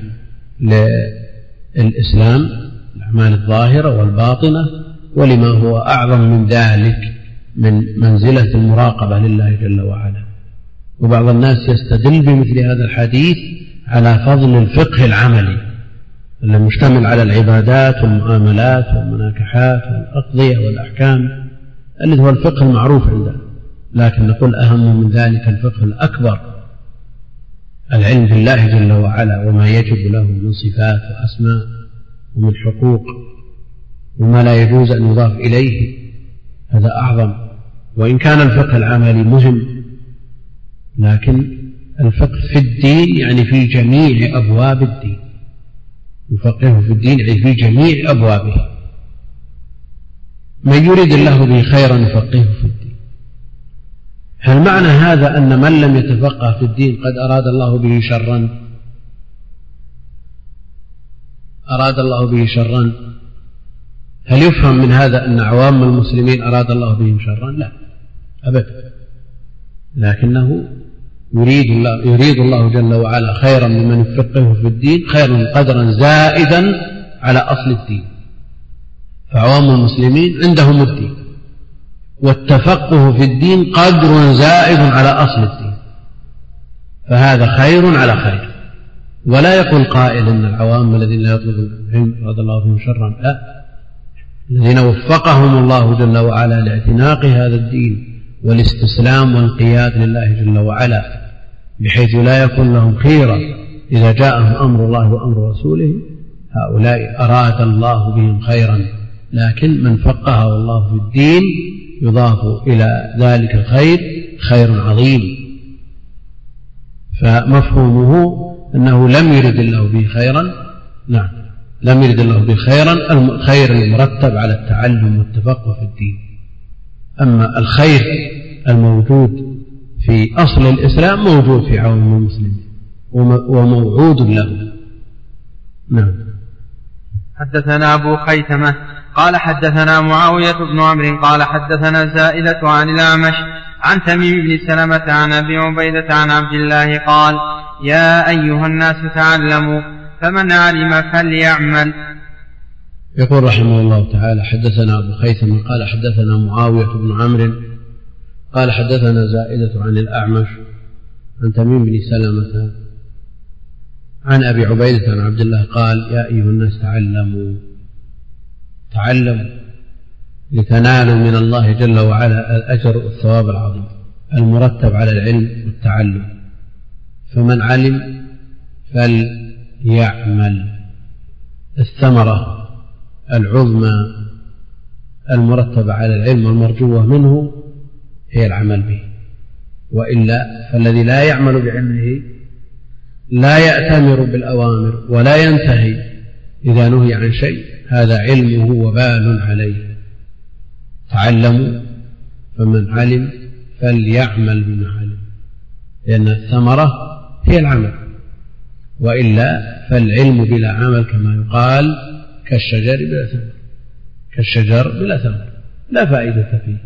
للإسلام، الأعمال الظاهرة والباطنة، ولما هو أعظم من ذلك من منزلة المراقبة لله جل وعلا. وبعض الناس يستدل بمثل هذا الحديث على فضل الفقه العملي المشتمل على العبادات والمعاملات والمناكحات والأقضية والأحكام الذي هو الفقه المعروف عندنا. لكن نقول أهم من ذلك الفقه الأكبر، العلم بالله جل وعلا وما يجب له من صفات وأسماء ومن حقوق وما لا يجوز أن يضاف إليه، هذا أعظم. وإن كان الفقه العملي مهم، لكن الفقه في الدين يعني في جميع أبواب الدين. يفقهه في الدين يعني في جميع أبوابه. من يريد الله به خيرا يفقهه في الدين. هل معنى هذا أن من لم يتفقه في الدين قد أراد الله به شرا؟ أراد الله به شرا؟ هل يفهم من هذا أن عوام المسلمين أراد الله بهم شرا؟ لا أبدا، لكنه يريد الله, يريد الله جل وعلا خيرا ممن يفقهه في الدين، خيرا قدرا زائدا على أصل الدين. فعوام المسلمين عندهم الدين، والتفقه في الدين قدر زائد على أصل الدين، فهذا خير على خير. ولا يقول قائل إن العوام الذين لا يطلبون العلم أراد الله بهم شرا، لا، الذين وفقهم الله جل وعلا لاعتناق هذا الدين والاستسلام والانقياد لله جل وعلا، بحيث لا يكون لهم خيرة إذا جاءهم أمر الله وأمر رسوله، هؤلاء أراد الله بهم خيرا. لكن من فقهه الله في الدين يضاف إلى ذلك الخير خير عظيم، فمفهومه أنه لم يرد الله به خيرا، نعم لم يرد الله به خيرا، الخير المرتب على التعلم والتفقه في الدين. أما الخير الموجود في أصل الإسلام موجود في عوام المسلمين وموعود له. نعم. حدثنا أبو خيثمة قال حدثنا معاوية بن عمرو قال حدثنا زائدة عن الأعمش عن تميم بن سلمة عن أبي عبيدة عن عبد الله قال: يا أيها الناس تعلموا فمن علم فليعمل. يقول رحمه الله تعالى: حدثنا أبو خيثمة قال حدثنا معاوية بن عمرو قال حدثنا زائدة عن الأعمش عن تميم بن سلمة عن أبي عبيدة عن عبد الله قال: يا أيها الناس تعلموا تعلموا لتنالوا من الله جل وعلا الأجر والثواب العظيم المرتب على العلم والتعلم. فمن علم فليعمل. الثمرة العظمى المرتبة على العلم والمرجوة منه هي العمل به، وإلا فالذي لا يعمل بعلمه لا يأتمر بالأوامر ولا ينتهي إذا نهي عن شيء، هذا علمه وبال عليه. تعلموا فمن علم فليعمل بما علم، لأن الثمرة هي العمل، وإلا فالعلم بلا عمل كما يقال كالشجر بلا ثمر، كالشجر بلا ثمر لا فائدة فيه.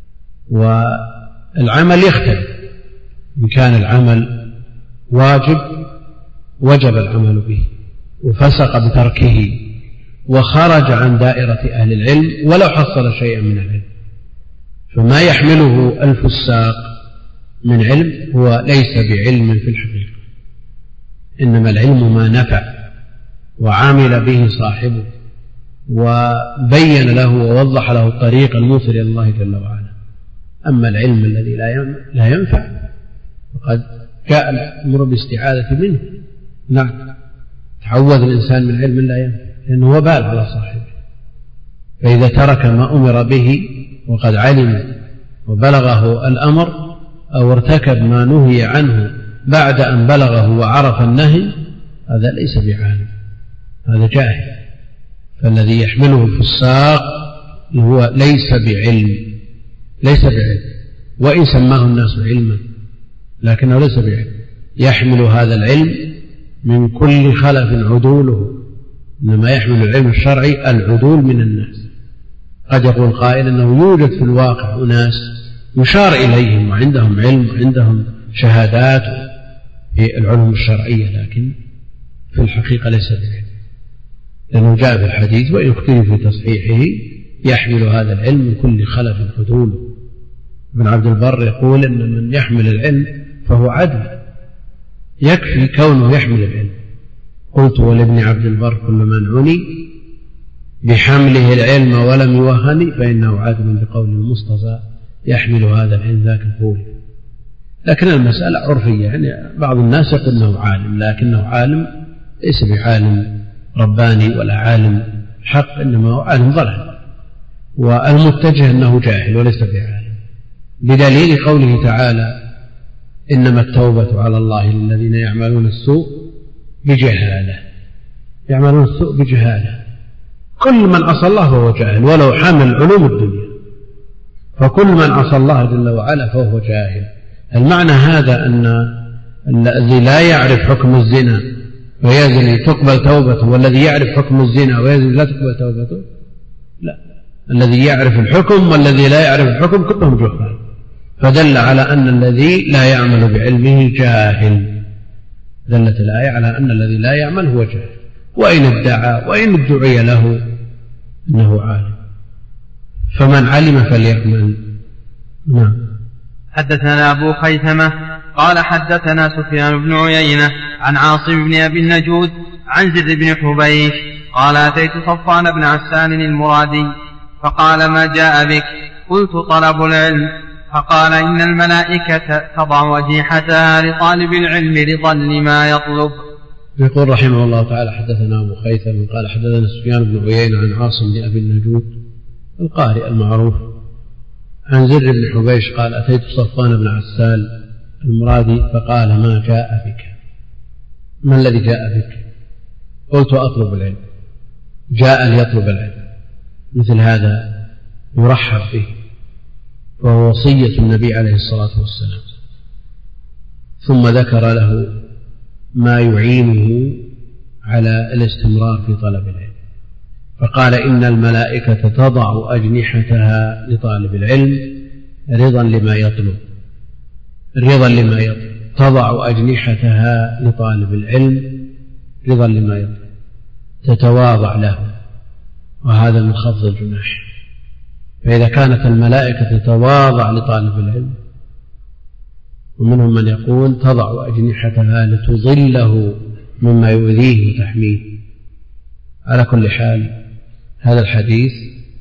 والعمل يختلف، إن كان العمل واجب وجب العمل به وفسق بتركه وخرج عن دائرة أهل العلم ولو حصل شيئا من العلم. فما يحمله الفساق من علم هو ليس بعلم في الحقيقة، إنما العلم ما نفع وعامل به صاحبه وبين له ووضح له الطريق الموصل إلى الله جل وعلا. أما العلم الذي لا ينفع فقد جاء الأمر باستعاذة منه. نعم، تعوذ الإنسان من علم لا ينفع لأنه وبال على صاحبه. فإذا ترك ما أمر به وقد علم وبلغه الأمر أو ارتكب ما نهي عنه بعد أن بلغه وعرف النهي، هذا ليس بعالم، هذا جاهل. فالذي يحمله الفساق هو ليس بعلم، ليس بعلم وإن سماه الناس علما، لكنه ليس بعلم. يحمل هذا العلم من كل خلف عدوله، إنما يحمل العلم الشرعي العدول من الناس. قد يقول قائل أنه يوجد في الواقع أناس يشار إليهم وعندهم علم وعندهم شهادات في العلوم الشرعية، لكن في الحقيقة ليس بعلم، لأنه جاء في الحديث وإن اختلف في تصحيحه يحمل هذا العلم من كل خلف عدوله. ابن عبد البر يقول إن من يحمل العلم فهو عدل، يكفي كونه يحمل العلم. قلت ولابن عبد البر كل من عني بحمله العلم ولم يوهني فإنه عدل بقول المصطفى يحمل هذا العلم ذاك القول. لكن المسألة عرفية، يعني بعض الناس يقول أنه عالم لكنه عالم ليس بعالم رباني ولا عالم حق، إنما هو عالم ضلال، والمتجه أنه جاهل وليس بعالم، بدليل قوله تعالى: إنما التوبة على الله للذين يعملون السوء بجهالة. يعملون السوء بجهالة، كل من عصى الله فهو جاهل ولو حمل علوم الدنيا. فكل من عصى الله جل وعلا فهو جاهل. المعنى هذا أن الذي لا يعرف حكم الزنا ويزني تقبل توبته، والذي يعرف حكم الزنا ويزني لا تقبل توبته؟ لا، الذي يعرف الحكم والذي لا يعرف الحكم كلهم جهال، فدل على أن الذي لا يعمل بعلمه جاهل. دلت الآية على أن الذي لا يعمل هو جاهل، وإن ادعى وإن ادعي له أنه عالم، فمن علم فليعمل. نعم. حدثنا أبو خيثمة قال حدثنا سفيان بن عيينة عن عاصم بن أبي النجود عن زر بن حبيش قال أتيت صفوان بن عسان المرادي فقال ما جاء بك؟ قلت طلب العلم. فقال إن الملائكة تضع أجنحتها لطالب العلم رضا لما يطلب. يقول رحمه الله تعالى حدثنا أبو خيثمة قال حدثنا سفيان بن عيينة عن عاصم بن أبي النجود القارئ المعروف عن زر بن حبيش قال أتيت صفوان بن عسال المرادي فقال ما جاء بك؟ ما الذي جاء بك؟ قلت أطلب العلم. جاء ليطلب العلم، مثل هذا يرحب به، وهو وصية النبي عليه الصلاة والسلام. ثم ذكر له ما يعينه على الاستمرار في طلب العلم، فقال إن الملائكة تضع أجنحتها لطالب العلم رضا لما يطلب. رضا لما يطلب، تضع أجنحتها لطالب العلم رضا لما يطلب، تتواضع له، وهذا من خفض الجناح. فإذا كانت الملائكة تتواضع لطالب العلم، ومنهم من يقول تضع أجنحتها لتظله مما يؤذيه وتحميه. على كل حال هذا الحديث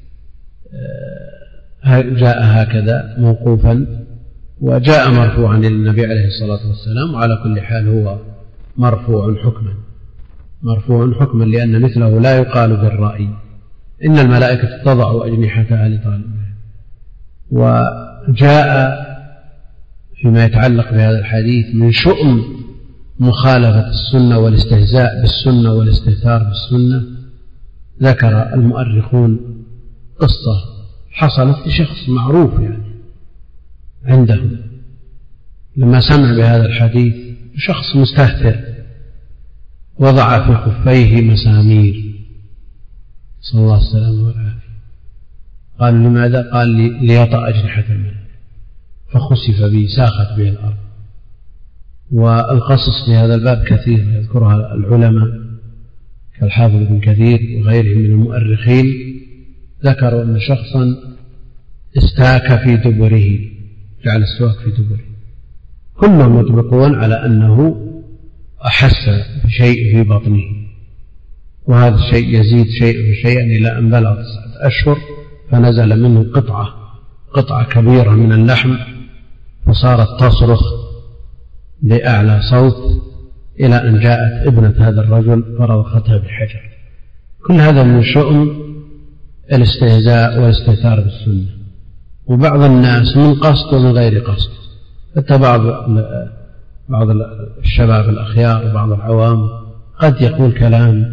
جاء هكذا موقوفا، وجاء مرفوعا للنبي عليه الصلاة والسلام، وعلى كل حال هو مرفوع حكما، مرفوع حكما لأن مثله لا يقال بالرأي. إن الملائكة تضع أجنحتها لطالب العلم. وجاء فيما يتعلق بهذا الحديث من شؤم مخالفة السنة والاستهزاء بالسنة والاستهتار بالسنة، ذكر المؤرخون قصة حصلت لشخص معروف يعني عندهم، لما سمع بهذا الحديث شخص مستهتر وضع في خفيه مسامير، صلى الله السلامة والعافية. قال لماذا؟ قال ليطأ أجنحة الملك، فخسف به، ساخت به الأرض. والقصص في هذا الباب كثير يذكرها العلماء كالحافظ ابن كثير وغيرهم من المؤرخين، ذكروا أن شخصا استاك في دبره، جعل السواك في دبره، كلهم يطلقون على أنه أحس بشيء في بطنه، وهذا الشيء يزيد شيء بشيء إلى أن بلغ تسعة أشهر، فنزل منه قطعة قطعة كبيرة من اللحم، فصارت تصرخ بأعلى صوت إلى أن جاءت ابنة هذا الرجل فرضختها بحجر. كل هذا من شؤم الاستهزاء والاستهتار بالسنة. وبعض الناس من قصد ومن غير قصد، حتى بعض بعض الشباب الأخيار وبعض العوام قد يقول كلام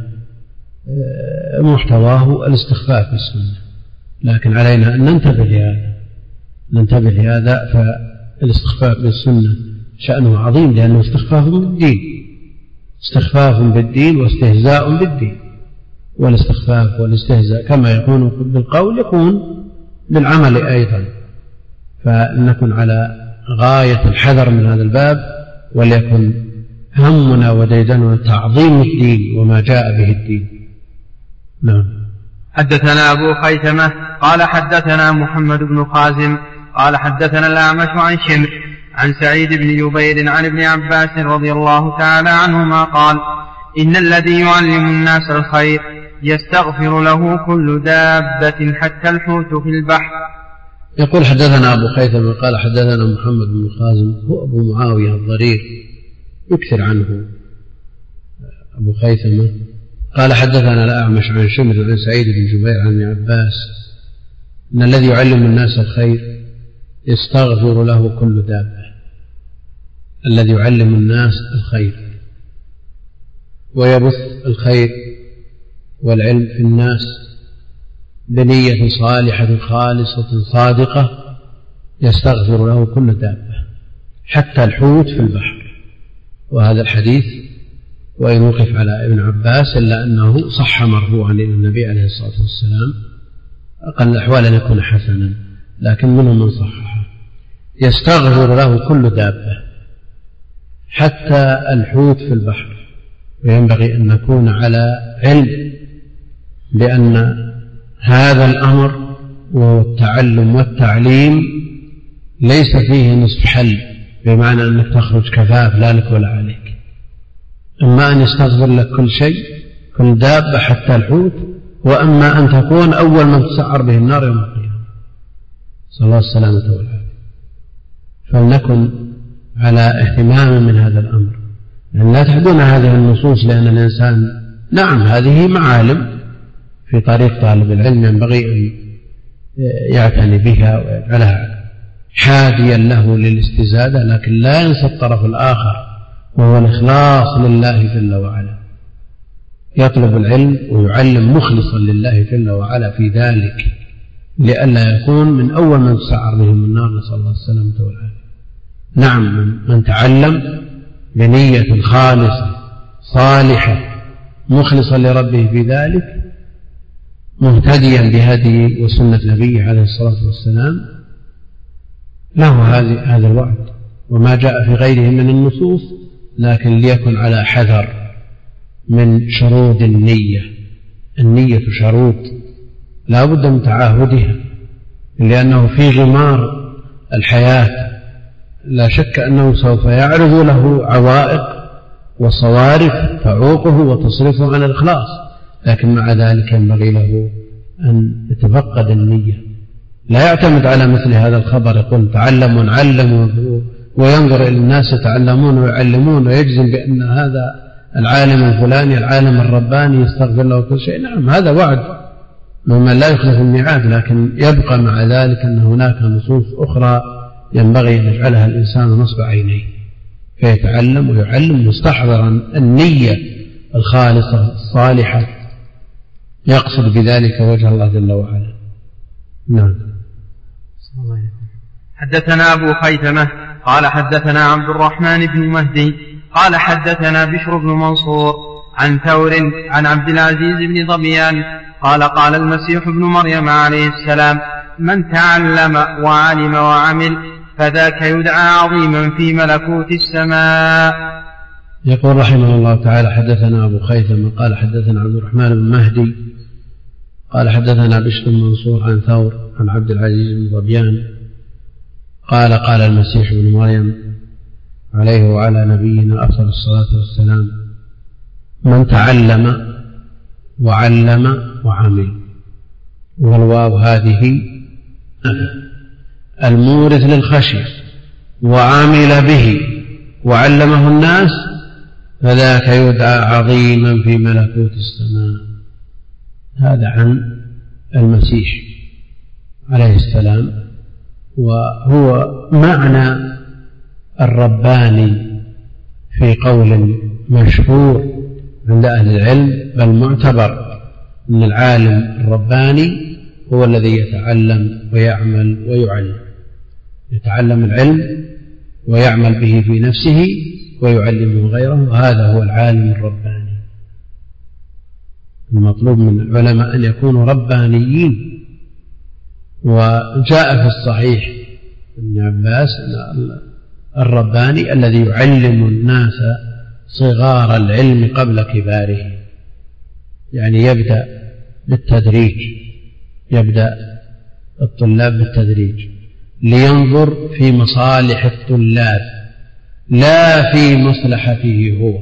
محتواه الاستخفاف بالسنة، لكن علينا أن ننتبه لهذا ننتبه لهذا فالاستخفاف بالسنة شأنه عظيم، لأنه استخفاف بالدين، استخفاف بالدين واستهزاء بالدين. والاستخفاف والاستهزاء كما يكون بالقول يكون بالعمل أيضا، فنكن على غاية الحذر من هذا الباب، وليكن همنا وديدننا تعظيم الدين وما جاء به الدين. نعم. حدثنا أبو خيثمة قال حدثنا محمد بن خازم قال حدثنا الأعمش عن شمر عن سعيد بن جبير عن ابن عباس رضي الله تعالى عنهما قال إن الذي يعلم الناس الخير يستغفر له كل دابة حتى الحوت في البحر. يقول حدثنا أبو خيثمة قال حدثنا محمد بن خازم هو أبو معاوية الضرير يكثر عنه أبو خيثمة قال حدثنا الأعمش عن شمر عن سعيد بن جبير عن ابن عباس إن الذي يعلم الناس الخير يستغفر له كل دابة. الذي يعلم الناس الخير ويبث الخير والعلم في الناس بنية صالحة خالصة صادقة يستغفر له كل دابة حتى الحوت في البحر. وهذا الحديث وإن وقف على ابن عباس إلا أنه صح مرفوعا إلى النبي عليه الصلاة والسلام، أقل الأحوال أن يكون حسنا، لكن منهم من صححه. يستغفر له كل دابة حتى الحوت في البحر. وينبغي أن نكون على علم بأن هذا الأمر وهو التعلم والتعليم ليس فيه نصف حل، بمعنى أنك تخرج كفاف لا لك ولا عليك. إما أن يستغفر لك كل شيء، كل دابة حتى الحوت، وأما أن تكون أول من تسعر به النار يوم القيامة. صلى الله السلامة والعافية. فلنكن على اهتمام من هذا الأمر، يعني لا تحدون هذه النصوص، لأن الإنسان نعم هذه معالم في طريق طالب العلم ينبغي أن يعتني بها ويجعلها حاديا له للاستزادة، لكن لا ينسى الطرف الآخر وهو الإخلاص لله جل وعلا. يطلب العلم ويعلم مخلصا لله جل وعلا في ذلك، لئلا يكون من أول من تسعر بهم النار، نسأل الله السلامة والعافية. نعم، من تعلم بنية خالصة صالحة مخلصا لربه في ذلك، مهتديا بهدي وسنة نبيه عليه الصلاة والسلام، له هذا الوعد وما جاء في غيره من النصوص، لكن ليكن على حذر من شروط النية. النية شروط لا بد من تعاهدها، لأنه في غمار الحياة لا شك أنه سوف يعرض له عوائق وصوارف تعوقه وتصرفه عن الإخلاص، لكن مع ذلك ينبغي له أن يتفقد النية، لا يعتمد على مثل هذا الخبر يقول تعلم ونعلم وينظر إلى الناس يتعلمون ويعلمون ويجزم بأن هذا العالم الفلاني العالم الرباني يستغفر له كل شيء. نعم هذا وعد ممن لا يخلف الميعاد، لكن يبقى مع ذلك أن هناك نصوص أخرى ينبغي أن يجعلها الإنسان نصب عينيه، فيتعلم ويعلم مستحضرا النية الخالصة الصالحة يقصد بذلك وجه الله جل وعلا. نعم. حدثنا أبو خيثمة قال حدثنا عبد الرحمن بن مهدي قال حدثنا بشر بن منصور عن ثور عن عبد العزيز بن ضبيان قال قال المسيح ابن مريم عليه السلام: من تعلم وعلم وعمل فذاك يدعى عظيما في ملكوت السماء. يقول رحمه الله تعالى: حدثنا أبو خيثمة قال حدثنا عبد الرحمن بن مهدي قال حدثنا بشر بن منصور عن ثور عن عبد العزيز بن ضبيان قال قال المسيح ابن مريم عليه وعلى نبينا أفضل الصلاة والسلام: من تعلم وعلم وعمل. والواو هذه المورث للخشية، وعمل به وعلمه الناس فذاك يدعى عظيما في ملكوت السماء. هذا عن المسيح عليه السلام، وهو معنى الرباني في قول مشهور عند أهل العلم، بل معتبر، أن العالم الرباني هو الذي يتعلم ويعمل ويعلم، يتعلم العلم ويعمل به في نفسه ويعلمه غيره، هذا هو العالم الرباني. المطلوب من العلماء أن يكونوا ربانيين. وجاء في الصحيح ابن عباس الرباني الذي يعلم الناس صغار العلم قبل كباره، يعني يبدأ بالتدريج، يبدأ الطلاب بالتدريج لينظر في مصالح الطلاب لا في مصلحته هو.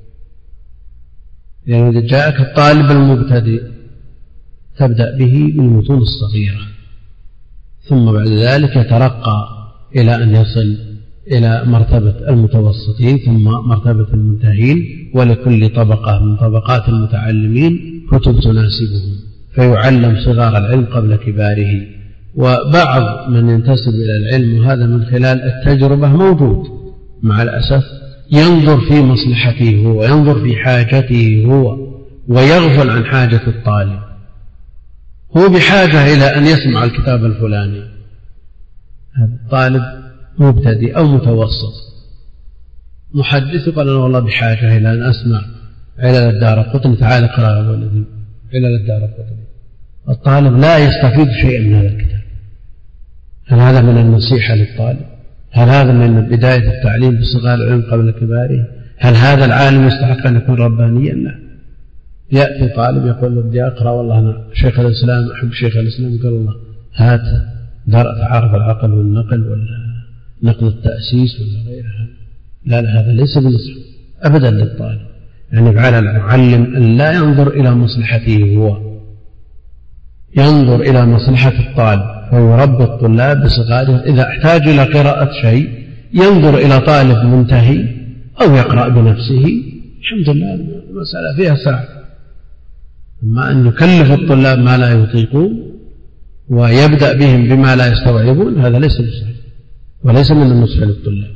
لأنه يعني إذا جاءك الطالب المبتدئ تبدأ به بالمتون الصغيرة، ثم بعد ذلك يترقى إلى أن يصل إلى مرتبة المتوسطين ثم مرتبة المنتهين، ولكل طبقة من طبقات المتعلمين كتب تناسبهم، فيعلم صغار العلم قبل كباره. وبعض من ينتسب إلى العلم، وهذا من خلال التجربة موجود مع الأسف، ينظر في مصلحته هو وينظر في حاجته هو ويغفل عن حاجة الطالب. هو بحاجة إلى أن يسمع الكتاب الفلاني، هذا الطالب مبتدئ أو متوسط محدث قال أنا والله بحاجة إلى أن أسمع علل الدارقطني، تعال اقرأ ولدي علل الدارقطني. الطالب لا يستفيد شيئا من هذا الكتاب. هل هذا من النصيحة للطالب؟ هل هذا من بداية التعليم بصغار العلم قبل كباره؟ هل هذا العالم يستحق أن يكون ربانيا؟ لا. يأتي طالب يقول له بدي أقرأ والله أنا شيخ الإسلام أحب شيخ الإسلام، قال الله هات درء تعارف العقل والنقل ولا نقل التأسيس ولا غيرها. لا لا، هذا ليس بنصح أبدا للطالب. يعني على المعلم أن لا ينظر إلى مصلحته هو، ينظر إلى مصلحة الطالب ويربي الطلاب بصغارهم. إذا احتاج إلى قراءة شيء ينظر إلى طالب منتهي أو يقرأ بنفسه، الحمد لله المسألة فيها سعة. أما أن يكلف الطلاب ما لا يطيقون ويبدأ بهم بما لا يستوعبون، هذا ليس بصحيح وليس من النصح للطلاب.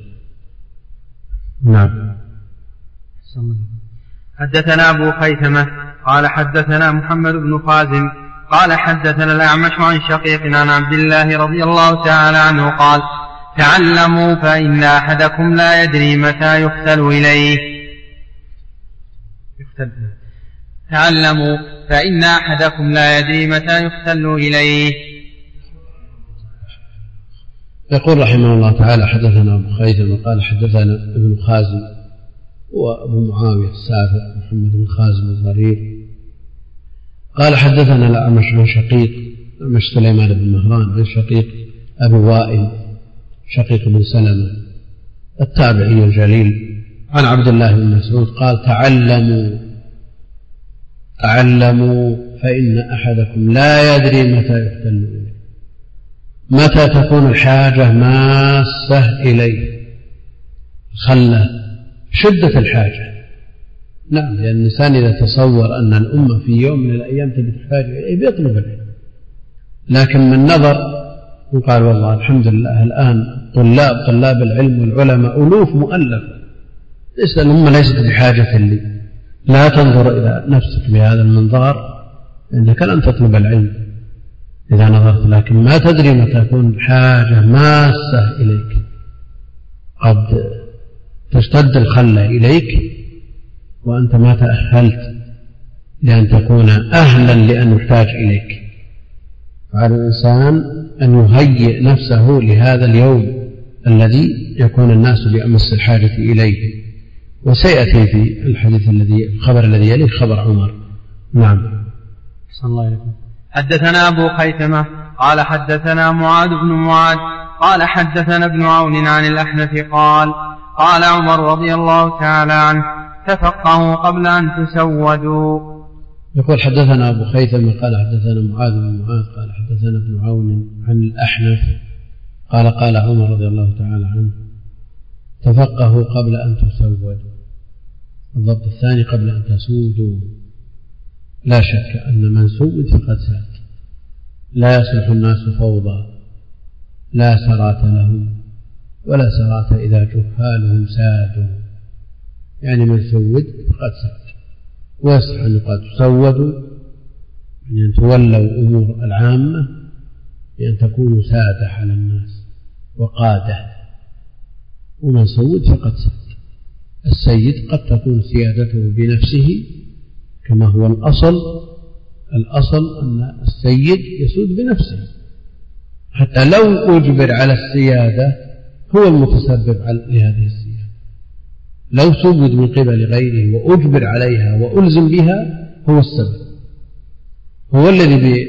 نعم. حدثنا أبو خيثمة قال حدثنا محمد بن خازم قال حدثنا الأعمش عن شقيق عن عبد الله رضي الله تعالى عنه قال تعلموا فإن أحدكم لا يدري متى يقتل إليه. تعلموا فإن أحدكم لا يدري متى يقتل إليه. يقول رحمه الله تعالى حدثنا أبو خيثمة قال حدثنا ابن خازم وأبو معاوية السافر محمد بن خازم الضرير قال حدثنا الأعمش عن شقيق أعمش سليمان بن مهران عن شقيق أبي وائل شقيق بن سلمة التابعي الجليل عن عبد الله بن مسعود قال تعلموا تعلموا فإن أحدكم لا يدري متى يقتل إليه. متى تكون الحاجة ماسة إليه؟ خلى شدة الحاجة. نعم، لأن الإنسان إذا تصور أن الأمة في يوم من الأيام تبي تحتاج إليه بيطلب العلم، لكن من نظر وقال والله الحمد لله الآن طلاب طلاب العلم والعلماء ألوف مؤلفة، ليس الأمة ليست بحاجة لي. لا تنظر إلى نفسك بهذا المنظار إنك لن تطلب العلم إذا نظرت، لكن ما تدري متى تكون حاجة ماسة إليك، قد تشتد الخلة إليك وأنت ما تأهلت لأن تكون أهلا لأن يحتاج إليك. فعلى الإنسان أن يهيئ نفسه لهذا اليوم الذي يكون الناس بأمس الحاجة إليه. وسيأتي في الحديث الذي الخبر الذي يليه خبر عمر. نعم. صلى الله عليه وسلم. حدثنا أبو خيثمة قال حدثنا معاذ بن معاذ قال حدثنا ابن عون عن الأحنف قال قال عمر رضي الله تعالى عنه تفقهوا قبل أن تسودوا. يقول حدثنا أبو خيثمة قال حدثنا معاذ بن معاذ قال حدثنا ابن عون عن الأحنف قال قال عمر رضي الله تعالى عنه تفقهوا قبل أن تسودوا. الضبط الثاني قبل أن تسودوا. لا شك أن من سود فقد ساد. لا يصلح الناس فوضى، لا سرات لهم ولا سرات إذا جهالهم سادوا. يعني من سود فقد ساد. ويصح أن قد تسودوا يعني أن تولوا أمور العامة بأن تكونوا سادة على الناس وقادة. ومن سود فقد ساد. السيد قد تكون سيادته بنفسه كما هو الأصل. الأصل أن السيد يسود بنفسه، حتى لو أجبر على السيادة هو المتسبب لهذه السيادة. لو سود من قبل غيره وأجبر عليها وألزم بها هو السبب، هو الذي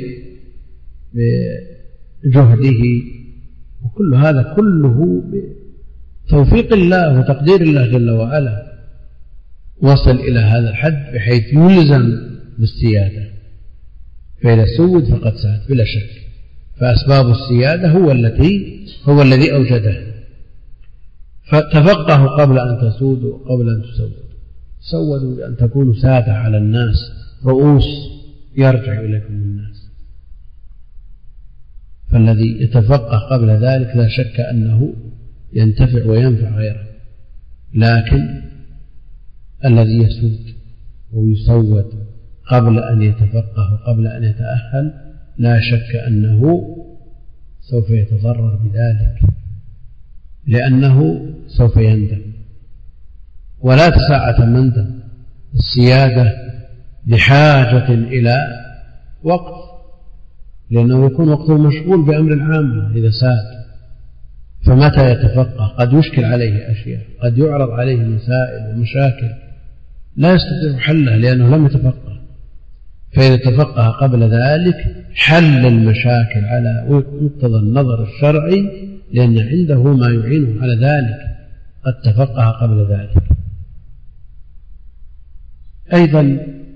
بجهده. وكل هذا كله بتوفيق الله وتقدير الله جل وعلا وصل إلى هذا الحد بحيث يلزم بالسيادة. فإذا سود فقد ساد بلا شك. فأسباب السيادة هو التي هو الذي أوجدها. فتفقهوا قبل أن تسودوا قبل أن تسودوا. سودوا بأن تكونوا سادة على الناس، رؤوس يرجع إليكم الناس. فالذي يتفقه قبل ذلك لا شك أنه ينتفع وينفع غيره، لكن الذي يسود ويسود قبل أن يتفقه قبل أن يتأهل لا شك أنه سوف يتضرر بذلك لأنه سوف يندم، ولا تساعة مندم. السيادة بحاجة إلى وقت، لأنه يكون وقته مشغول بأمر العامة إذا ساد، فمتى يتفقه؟ قد يشكل عليه أشياء، قد يعرض عليه مسائل ومشاكل لا يستطيع حلها لأنه لم يتفقه. فإذا تفقه قبل ذلك حل المشاكل على مقتضى النظر الشرعي، لأن عنده ما يعينه على ذلك، قد تفقه قبل ذلك. أيضا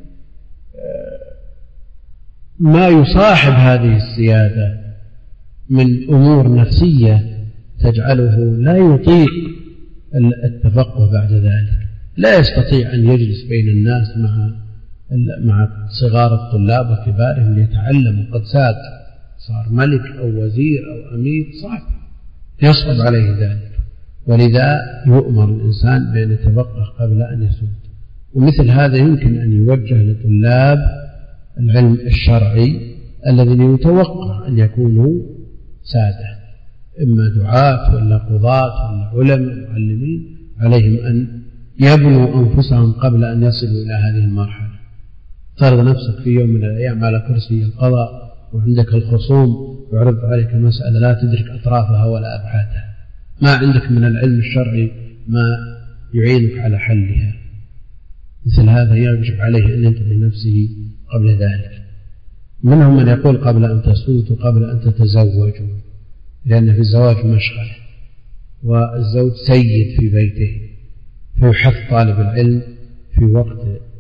ما يصاحب هذه السيادة من أمور نفسية تجعله لا يطيق التفقه بعد ذلك، لا يستطيع أن يجلس بين الناس مع مع صغار الطلاب وكبارهم ليتعلموا، قد ساد صار ملك أو وزير أو أمير، صعب يصعب عليه ذلك. ولذا يؤمر الإنسان بأن يتفقه قبل أن يسود. ومثل هذا يمكن أن يوجه لطلاب العلم الشرعي الذين يتوقع أن يكونوا سادة، إما دعاة ولا قضاة ولا علماء معلمين، عليهم أن يبنوا أنفسهم قبل أن يصلوا إلى هذه المرحلة. فرض نفسك في يوم من الأيام على كرسي القضاء وعندك الخصوم يعرض عليك مسألة لا تدرك أطرافها ولا أبعادها، ما عندك من العلم الشرعي ما يعينك على حلها. مثل هذا يجب عليه أن ينتبه نفسه قبل ذلك. منهم من يقول قبل أن تسودوا قبل أن تتزوجوا، لأن في الزواج مشغلة والزوج سيد في بيته، فيحث طالب العلم في وقت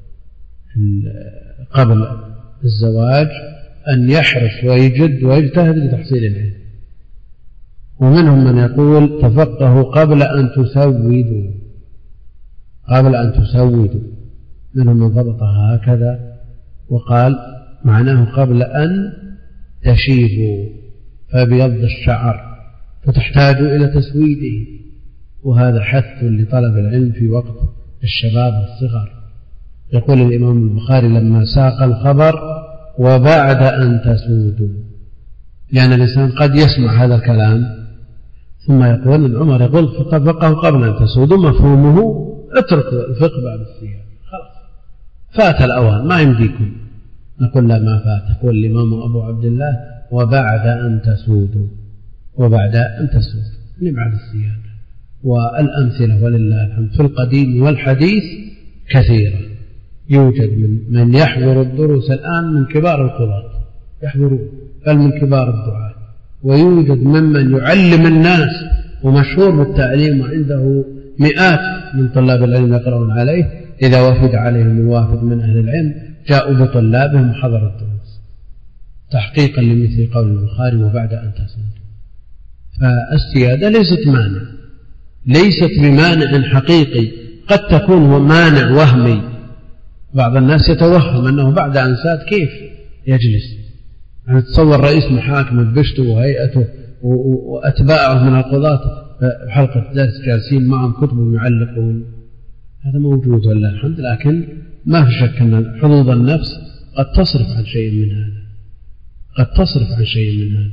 قبل الزواج أن يحرص ويجد ويجتهد لتحصيل العلم. ومنهم من يقول تفقهوا قبل أن تسودوا، قبل أن تسودوا. منهم من ضبطها هكذا وقال معناه قبل أن تشيبوا فبيض الشعر فتحتاج إلى تسويده، وهذا حث لطلب العلم في وقت الشباب والصغر. يقول الإمام البخاري لما ساق الخبر وبعد أن تسودوا، لأن يعني الإنسان قد يسمع هذا الكلام ثم يقول ابن عمر يقول فقه قبل أن تسودوا، مفهومه اتركوا الفقه بعد الصيام، خلاص فات الأوان ما يمديكم. نقول لا ما فات. يقول الإمام أبو عبد الله وبعد أن تسودوا، وبعد أن تسودوا يعني بعد الصيام. والأمثلة ولله الحمد في القديم والحديث كثيرة. يوجد من من يحضر الدروس الآن من كبار القضاة يحضرون، بل من كبار الدعاة، ويوجد ممن يعلم الناس ومشهور بالتعليم وعنده مئات من طلاب العلم يقرؤون عليه. إذا وفد عليهم من وافد من أهل العلم جاءوا بطلابهم وحضروا الدروس تحقيقا لمثل قول البخاري وبعد أن تسود. فالسيادة ليست مانع، ليست بمانع حقيقي، قد تكون مانع وهمي. بعض الناس يتوهم أنه بعد أن ساد كيف يجلس، يعني تصور رئيس محاكمة بشته وهيئته وأتباعه من القضاة بحلقة درس جالسين معهم كتب يعلقون، هذا موجود والله الحمد. لكن ما في شك أن حظوظ النفس قد تصرف عن شيء من هذا، قد تصرف عن شيء من هذا.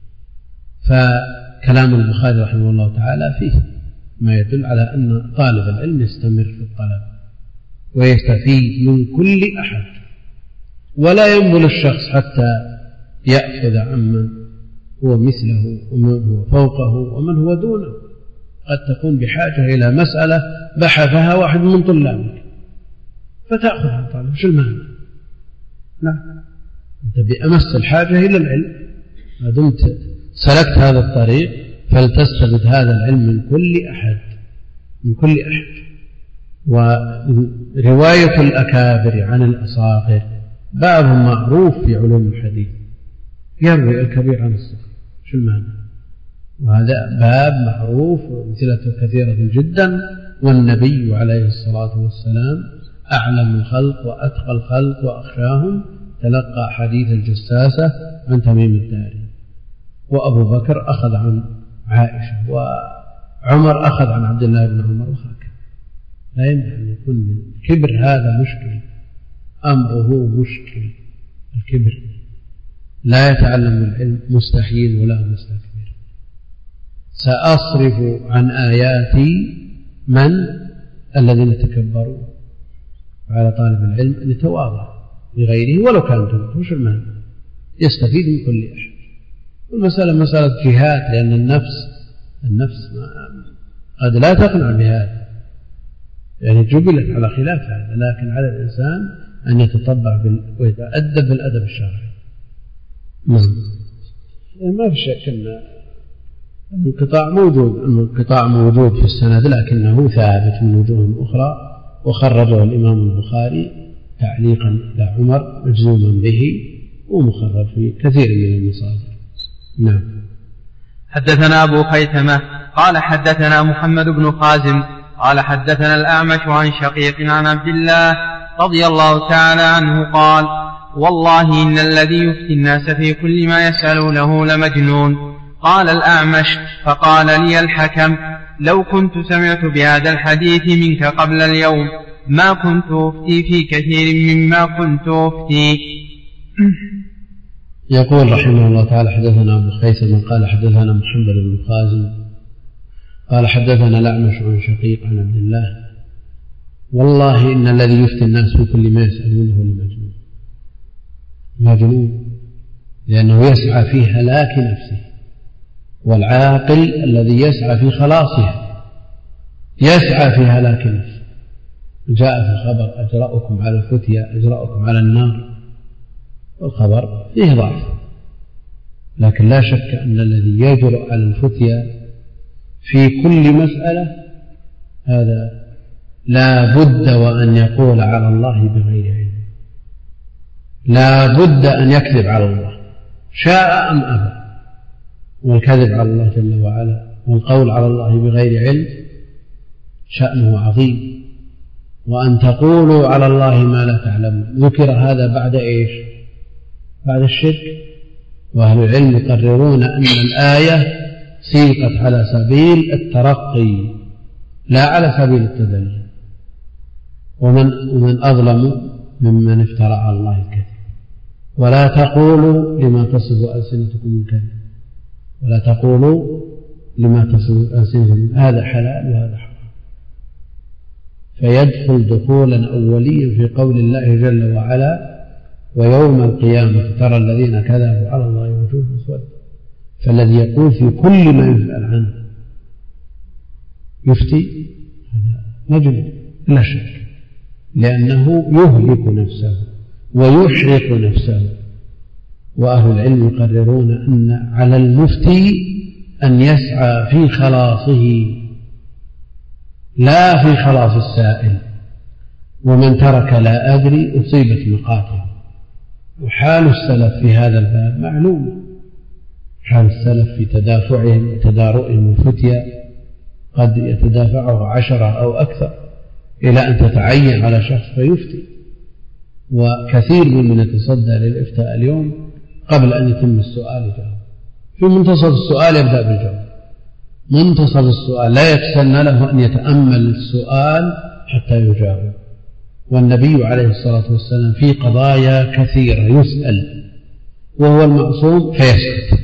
فكلام البخاري رحمه الله تعالى فيه ما يدل على أن طالب العلم يستمر في الطلب ويستفيد من كل أحد، ولا ينبل الشخص حتى يأخذ عمن هو مثله ومن هو فوقه ومن هو دونه. قد تكون بحاجة إلى مسألة بحثها واحد من طلابك فتأخذ عن طالب، شو المعنى؟ لا، أنت بأمس الحاجة إلى العلم، ما دمت سلكت هذا الطريق فلتستفد هذا العلم من كل أحد، من كل أحد. ورواية الأكابر عن الأصاغر باب معروف في علوم الحديث، يروي الكبير عن الصغير، شو المعنى؟ وهذا باب معروف وأمثلته كثيرة جدا. والنبي عليه الصلاة والسلام أعلم الخلق وأتقى الخلق وأخشاهم تلقى حديث الجساسة عن تميم الداري، وأبو بكر أخذ عن عائشة، وعمر أخذ عن عبد الله بن عمر، وهكذا. لا يمكن أن يكون من الكبر، هذا مشكل، أمره مشكل الكبر. لا يتعلم العلم مستحيل ولا مستكبر. سأصرف عن آياتي من الذين يتكبرون. على طالب العلم أن يتواضع لغيره ولو كان تمت، وش المعنى؟ يستفيد من كل أحد. والمسألة مسألة جهاد، لأن النفس النفس قد لا تقنع بهذا، يعني جبلت على خلاف هذا، لكن على الإنسان أن يتطبع ويتأدب بالأدب الشرعي. نعم. ما في شك أن الانقطاع موجود، الانقطاع موجود في السند، لكنه ثابت من وجوه أخرى، وخرجه الإمام البخاري تعليقا إلى عمر مجزوما به، ومخرج في كثير من المصادر. نعم. حدثنا أبو خيثمة قال حدثنا محمد بن خازم قال حدثنا الأعمش عن شقيق عن عبد الله رضي الله تعالى عنه قال: والله إن الذي يفتي الناس في كل ما يسألونه لمجنون. قال الأعمش: فقال لي الحكم: لو كنت سمعت بهذا الحديث منك قبل اليوم ما كنت أفتي في كثير مما كنت أفتي. يقول رحمه الله تعالى: حدثنا أبو خيثمة قال حدثنا محمد بن خازم قال حدثنا الأعمش عن شقيق عن عبد الله: والله إن الذي يفتي الناس في كل ما يسألونه لمجنون. مجنون لأنه يسعى في هلاك نفسه، والعاقل الذي يسعى في خلاصها يسعى في هلاك نفسه. جاء في الخبر: أجرأكم على الفتيا أجرأكم على النار، والخبر فيه ضعف، لكن لا شك أن الذي يجرؤ على الفتيا في كل مسألة هذا لا بد وأن يقول على الله بغير علم، لا بد أن يكذب على الله شاء أم أبى. والكذب على الله جل وعلا والقول على الله بغير علم شأنه عظيم. وأن تقولوا على الله ما لا تعلمون، ذكر هذا بعد إيش؟ بعد الشرك. وأهل العلم يقررون أن الآية سيقت على سبيل الترقي لا على سبيل التدلل. ومن, ومن أظلم ممن افترى على الله الكذب. ولا تقولوا لما تصف ألسنتكم الكذب، ولا تقولوا لما تصف ألسنتكم هذا حلال وهذا حرام. فيدخل دخولا أوليا في قول الله جل وعلا: ويوم القيامة ترى الذين كذبوا على الله وجوههم مسودة. فالذي يقول في كل ما يسأل عنه يفتي هذا مجنون لا شك، لأنه يهلك نفسه ويحرق نفسه. وأهل العلم يقررون أن على المفتي أن يسعى في خلاصه لا في خلاص السائل. ومن ترك لا أدري أصيبت مقاتل. وحال السلف في هذا الباب معلوم، حال السلف في تدافعهم وتدارؤهم الفتيا قد يتدافعه عشرة أو أكثر إلى أن تتعين على شخص فيفتي. وكثير ممن يتصدى للإفتاء اليوم قبل أن يتم السؤال يجاوب، في منتصف السؤال يبدأ بالجواب، منتصف السؤال لا يتسنى له أن يتأمل السؤال حتى يجاوب. والنبي عليه الصلاة والسلام في قضايا كثيرة يسأل وهو المعصوم فيسكت،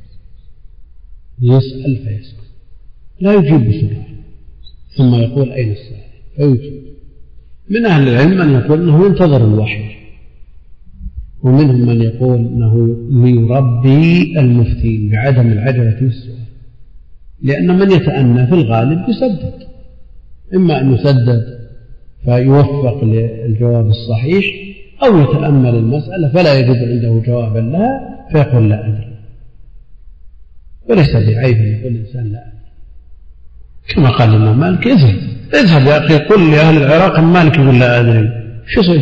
يسأل فيسكت لا يجيب بسرعة، ثم يقول أين السائل فيجيب. من أهل العلم من يقول أنه ينتظر الوحي، ومنهم من يقول أنه ليربي المفتين بعدم العجلة في السؤال، لأن من يتأنى في الغالب يسدد، إما أن يسدد فيوفق للجواب الصحيح، أو يتأمل المسألة فلا يجد عنده جوابا لها فيقول لا أدري. وليس بعيب أن يقول الإنسان لا أدري، كما قال الإمام مالك: اذهب اذهب يا أخي قل لأهل العراق مالك يقول لا أدري شو صير.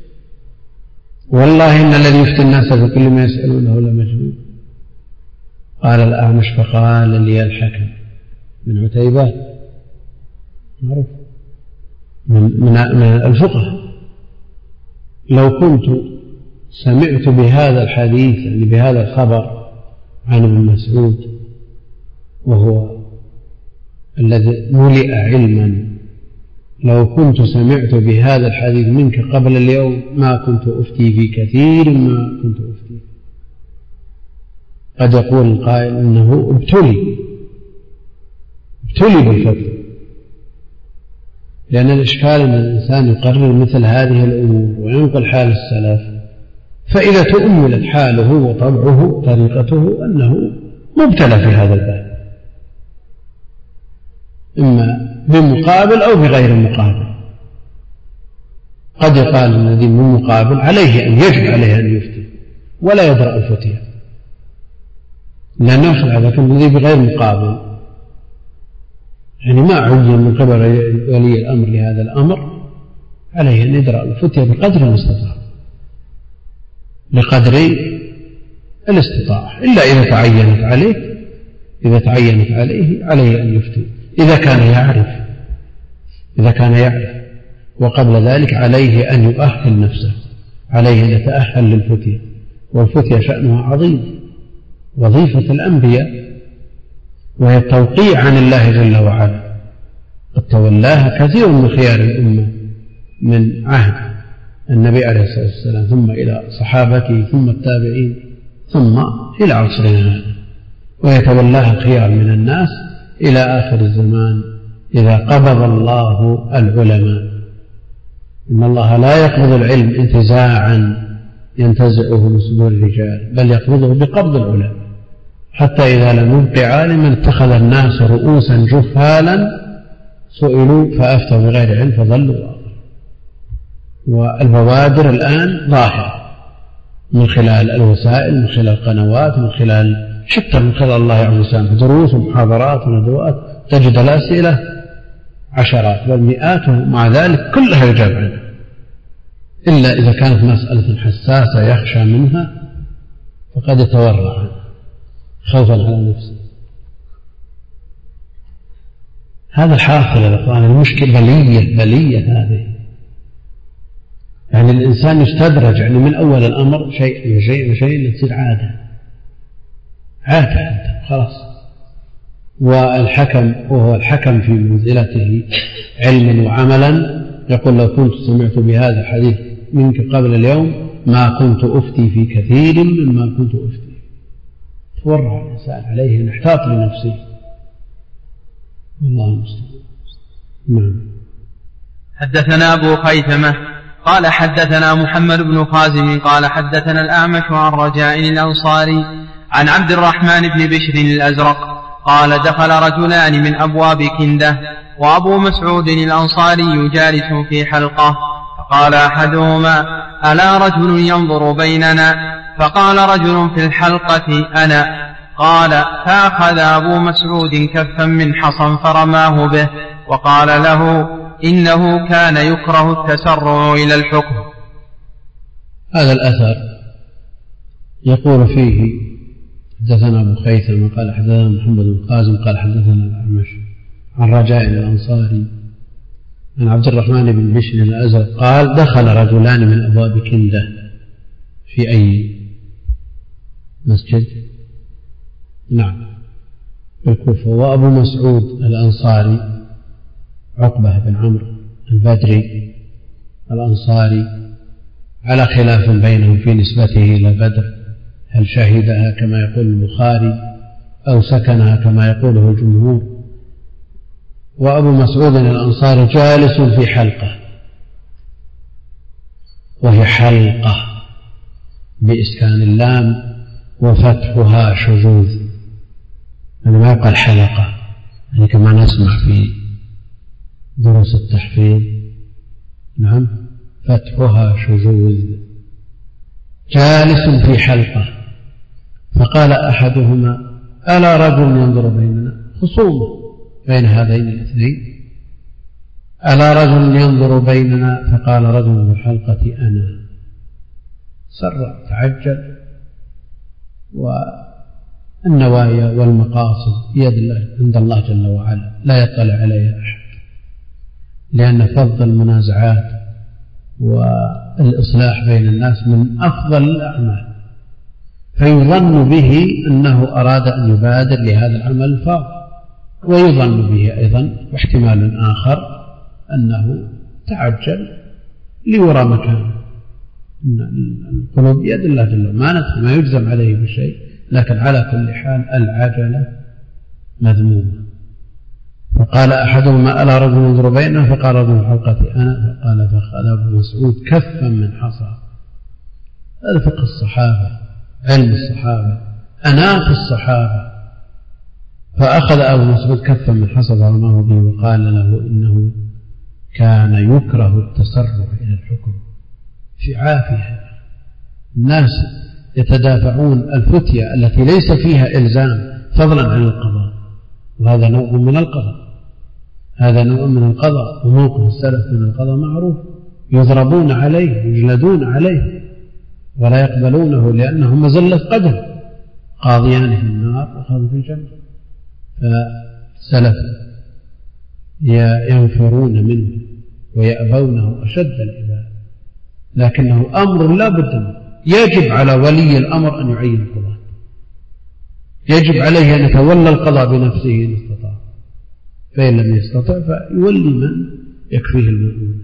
والله إن الذي يفتي الناس في كل ما يسألونه لمجنون. قال الأعمش: فقال لي الحكم من عتيبة معروف من, من, من الفقه: لو كنت سمعت بهذا الحديث يعني بهذا الخبر عن ابن مسعود وهو الذي ملئ علما، لو كنت سمعت بهذا الحديث منك قبل اليوم ما كنت أفتي في كثير ما كنت أفتي. قد يقول القائل إنه ابتلي ابتلي بالفتوى، لأن الإشكال أن الإنسان يقرر مثل هذه الأمور وينقل حال السلف، فإذا تؤملت حاله وطبعه طريقته أنه مبتلى في هذا الباب، إما بمقابل أو بغير مقابل. قد يقال الذي من مقابل عليه أن يجب عليه أن يفتي ولا يدرأ الفتية، لأنه هذا كان الذي بغير مقابل، يعني ما عين من قبل ولي الأمر لهذا الأمر، عليه أن يدرأ الفتية بقدر المستطاع، بقدر الاستطاعة، إلا إذا تعينت عليه إذا تعينت عليه عليه أن يفتي إذا كان يعرف إذا كان يعرف وقبل ذلك عليه أن يؤهل نفسه، عليه أن يتأهل للفتية، والفتية شأنها عظيم، وظيفة الأنبياء، وهي التوقيع عن الله جل وعلا، قد تولاها كثير من خيار الأمة من عهد النبي عليه الصلاة والسلام ثم إلى صحابته ثم التابعين ثم إلى عصرنا هذا، ويتولاها خيار من الناس إلى آخر الزمان إذا قبض الله العلماء. إن الله لا يقبض العلم انتزاعا ينتزعه من صدور الرجال، بل يقبضه بقبض العلماء، حتى إذا لم يبق عالما اتخذ الناس رؤوسا جهالا سئلوا فأفتوا بغير علم فضلوا. والبوادر الآن ظاهرة من خلال الوسائل، من خلال القنوات، من خلال شتى من خلال الله عز وجل، دروس ومحاضرات وندوات، تجد الأسئلة عشرات بل مئات، ومع ذلك كلها يجاب عنها، إلا إذا كانت مسألة حساسة يخشى منها فقد يتورع عنها خوفا على نفسه. هذا الحاصل يا إخوان، المشكلة بلية بلية هذه، يعني الإنسان يستدرج يعني من أول الأمر شيء شيء شيء تصير عادة عادة خلاص. والحكم وهو الحكم في منزلته علما وعملا يقول لو كنت سمعت بهذا الحديث منك قبل اليوم ما كنت أفتي في كثير مما كنت أفتي. تورع الإنسان، عليه أن يحتاط لنفسه. الله المستعان. نعم. حدثنا أبو خيثمة قال حدثنا محمد بن خازم قال حدثنا الأعمش عن رجاء الأنصاري عن عبد الرحمن بن بشر الأزرق قال دخل رجلان من أبواب كندة وأبو مسعود الأنصاري جالس في حلقة، فقال أحدهما ألا رجل ينظر بيننا؟ فقال رجل في الحلقة أنا. قال فأخذ أبو مسعود كفا من حصى فرماه به وقال له إنه كان يكره التسرع إلى الحكم. هذا الأثر يقول فيه حدثنا أبو خيثمة قال حدثنا محمد بن قاسم قال حدثنا الأعمش عن رجاء الأنصاري عن عبد الرحمن بن بشر الأزرق قال دخل رجلان من أبواب كندة في أي مسجد؟ نعم في الكوفة. وأبو مسعود الأنصاري عقبة بن عمرو البدري الأنصاري على خلاف بينهم في نسبته إلى بدر، هل شهدها كما يقول البخاري أو سكنها كما يقوله الجمهور. وأبو مسعود الأنصاري جالس في حلقة، وهي حلقة بإسكان اللام وفتحها شذوذ، يعني ما يقال حلقة يعني كما نسمع في دروس التحفيظ. نعم فتحها شذوذ. جالس في حلقة فقال أحدهما ألا رجل ينظر بيننا؟ خصومة بين هذين الاثنين. ألا رجل ينظر بيننا؟ فقال رجل في الحلقة أنا. سرع تعجل، والنوايا والمقاصد بيد الله عند الله جل وعلا لا يطلع عليها أحد، لأن فض المنازعات والإصلاح بين الناس من أفضل الأعمال، فيظن به أنه أراد أن يبادر لهذا العمل الفاضل، ويظن به أيضا واحتمال آخر أنه تعجل ليرى مكانه. القلوب بيد الله جل وعلا ما ما يجزم عليه بشيء، لكن على كل حال العجلة مذمومة. فقال أحدهما ألا رجل ينظر بيننا؟ فقال رجل حلقتي أنا. فقال فأخذ أبو مسعود كفا من حصى. هذا فقه الصحابة، علم الصحابة، أناف الصحابة. فأخذ أبو مسعود كفا من حصى فرماه به وقال له إنه كان يكره التسرع إلى الحكم في عافية. الناس يتدافعون الفتية التي ليس فيها إلزام فضلا عن القضاء، وهذا نوع من القضاء، هذا نوع من القضاء. وموقف السلف من القضاء معروف، يضربون عليه يجلدون عليه ولا يقبلونه لأنه مزلة قدر، قاضيان في النار وقاضي في الجنة. فالسلف ينفرون منه ويأبونه أشد الإباء، لكنه أمر لا بد منه. يجب على ولي الأمر أن يعين القضاة، يجب عليه أن يتولى القضاء بنفسه إن استطاع، فإن لم يستطع فيولي من يكفيه المؤمن.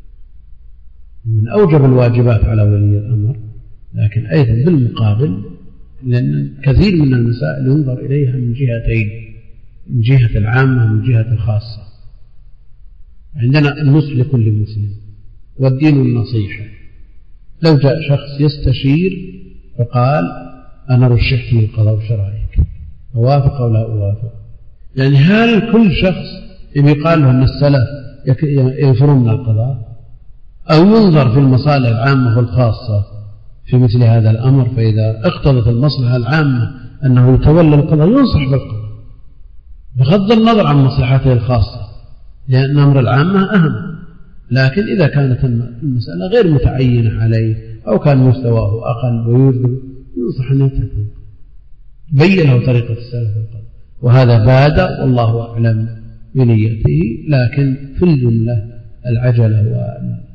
من أوجب الواجبات على ولي الأمر، لكن أيضا بالمقابل لأن كثير من المسائل ينظر إليها من جهتين، من جهة العامة ومن جهة الخاصة. عندنا النصح لكل مسلم والدين النصيحة. لو جاء شخص يستشير فقال أنا رشحت للقضاء وشرائك، أوافق أو لا أوافق؟ يعني هل كل شخص يقال له أن السلف ينفرون من القضاء؟ أو ينظر في المصالح العامة والخاصة في مثل هذا الأمر؟ فإذا اقتضت المصلحة العامة أنه يتولى القضاء ينصح بالقضاء بغض النظر عن مصلحته الخاصة، لأن أمر العامة أهم. لكن إذا كانت المسألة غير متعينة عليه أو كان مستواه أقل ويريد ينصح أن يترك، بين له طريقة السلف في القضاء. وهذا بادئ والله أعلم بنيته، لكن في الجملة العجلة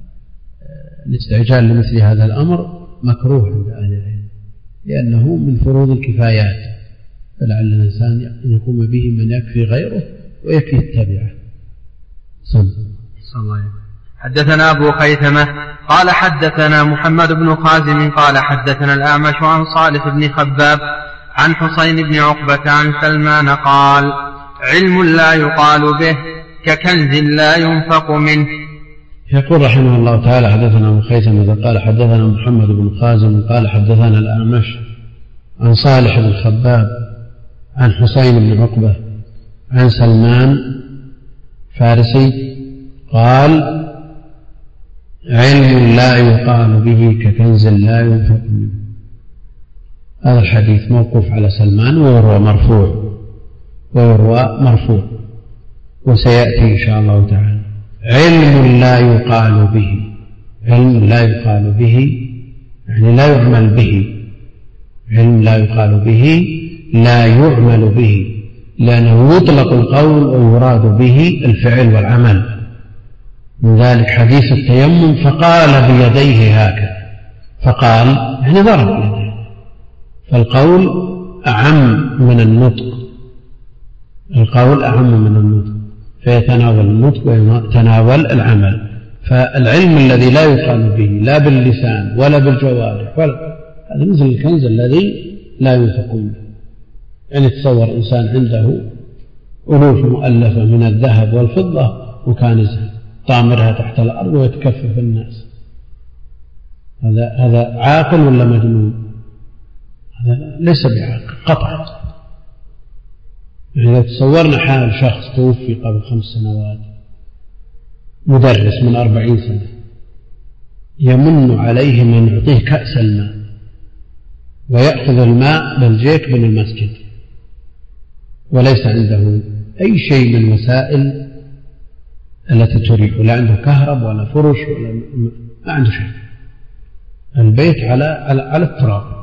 والاستعجال لمثل هذا الأمر مكروه عند أهل العلم، لأنه من فروض الكفايات، فلعل الإنسان أن يقوم به من يكفي غيره ويكفي التبعه. صلى الله عليه وسلم. حدثنا أبو خيثمة قال حدثنا محمد بن خازم قال حدثنا الأعمش عن صالح بن خباب عن حسين بن عقبة عن سلمان قال علم لا يقال به ككنز لا ينفق منه. يقول رحمه الله تعالى حدثنا أبو خيثمة قال حدثنا محمد بن خازم قال حدثنا الأعمش عن صالح بن خباب عن حسين بن عقبة عن سلمان فارسي قال علم لا يقال به ككنز لا ينفق منه. هذا الحديث موقوف على سلمان ويروى مرفوع ويروى مرفوع وسيأتي إن شاء الله تعالى. علم لا يقال به، علم لا يقال به يعني لا يعمل به، علم لا يقال به لا يعمل به، لأنه يطلق القول ويراد به الفعل والعمل. من ذلك حديث التيمم فقال بيديه هكذا، فقال يعني ضرب يديه، فالقول أعم من النطق، القول أعم من النطق فيتناول النطق ويتناول العمل. فالعلم الذي لا يقال به لا باللسان ولا بالجوارح ولا هذا مثل الكنز الذي لا ينفق منه. يعني تصور إنسان عنده ألوف مؤلفة من الذهب والفضة وكانزها طامرها تحت الأرض ويتكفف الناس، هذا هذا عاقل ولا مجنون؟ هذا ليس بعاقل قطعا. يعني لو تصورنا حال شخص توفي قبل خمس سنوات مدرس من أربعين سنة يمن عليه من يعطيه كأس الماء ويأخذ الماء بالجيك من المسجد وليس عنده أي شيء من وسائل التي تريح، لا عنده كهرب ولا فرش ولا ما عنده شيء، البيت على على, على التراب.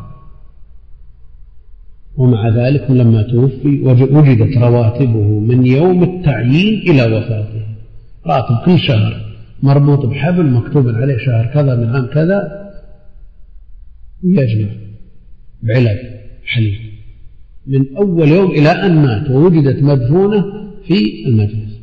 ومع ذلك لما توفي وجدت رواتبه من يوم التعيين إلى وفاته، راتب كل شهر مربوط بحبل مكتوب عليه شهر كذا من عام كذا، ويجمع بعلب حليب من أول يوم إلى أن مات، ووجدت مدفونة في المجلس،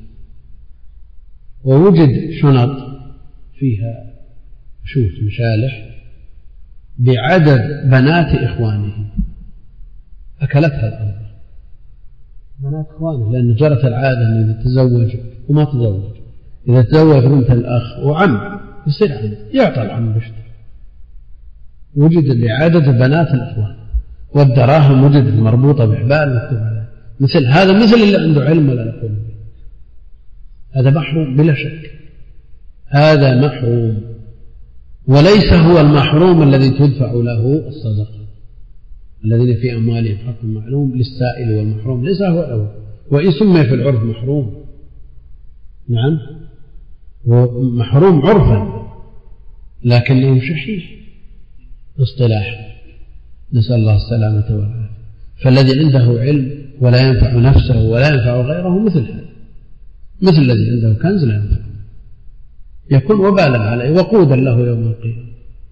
ووجد شنط فيها شوت مشالح بعدد بنات إخوانه أكلتها الأرض بنات إخوانه، لأن جرت العادة أن إذا تزوج وما تزوج، إذا تزوج بنت الأخ وعم يصير عم يعطى العم بشتر. وجد لعادة بنات الإخوان، والدراهم وجدت مربوطة بحبال مكتوب عليها مثل هذا، مثل اللي عنده علم ولا يقول به، هذا محروم بلا شك، هذا محروم، وليس هو المحروم الذي تدفع له الصدقة. الذين في أموالهم حق معلوم للسائل والمحروم ليس هو الأول، وإن سمي في العرف محروم، نعم هو محروم عرفا لكنه شحيح اصطلاح، نسأل الله السلامة والعافية. فالذي عنده علم ولا ينفع نفسه ولا ينفع غيره مثل هذا، مثل الذي عنده كنز لا ينفع، يكون وبالا عليه وقودا له يوم القيامة،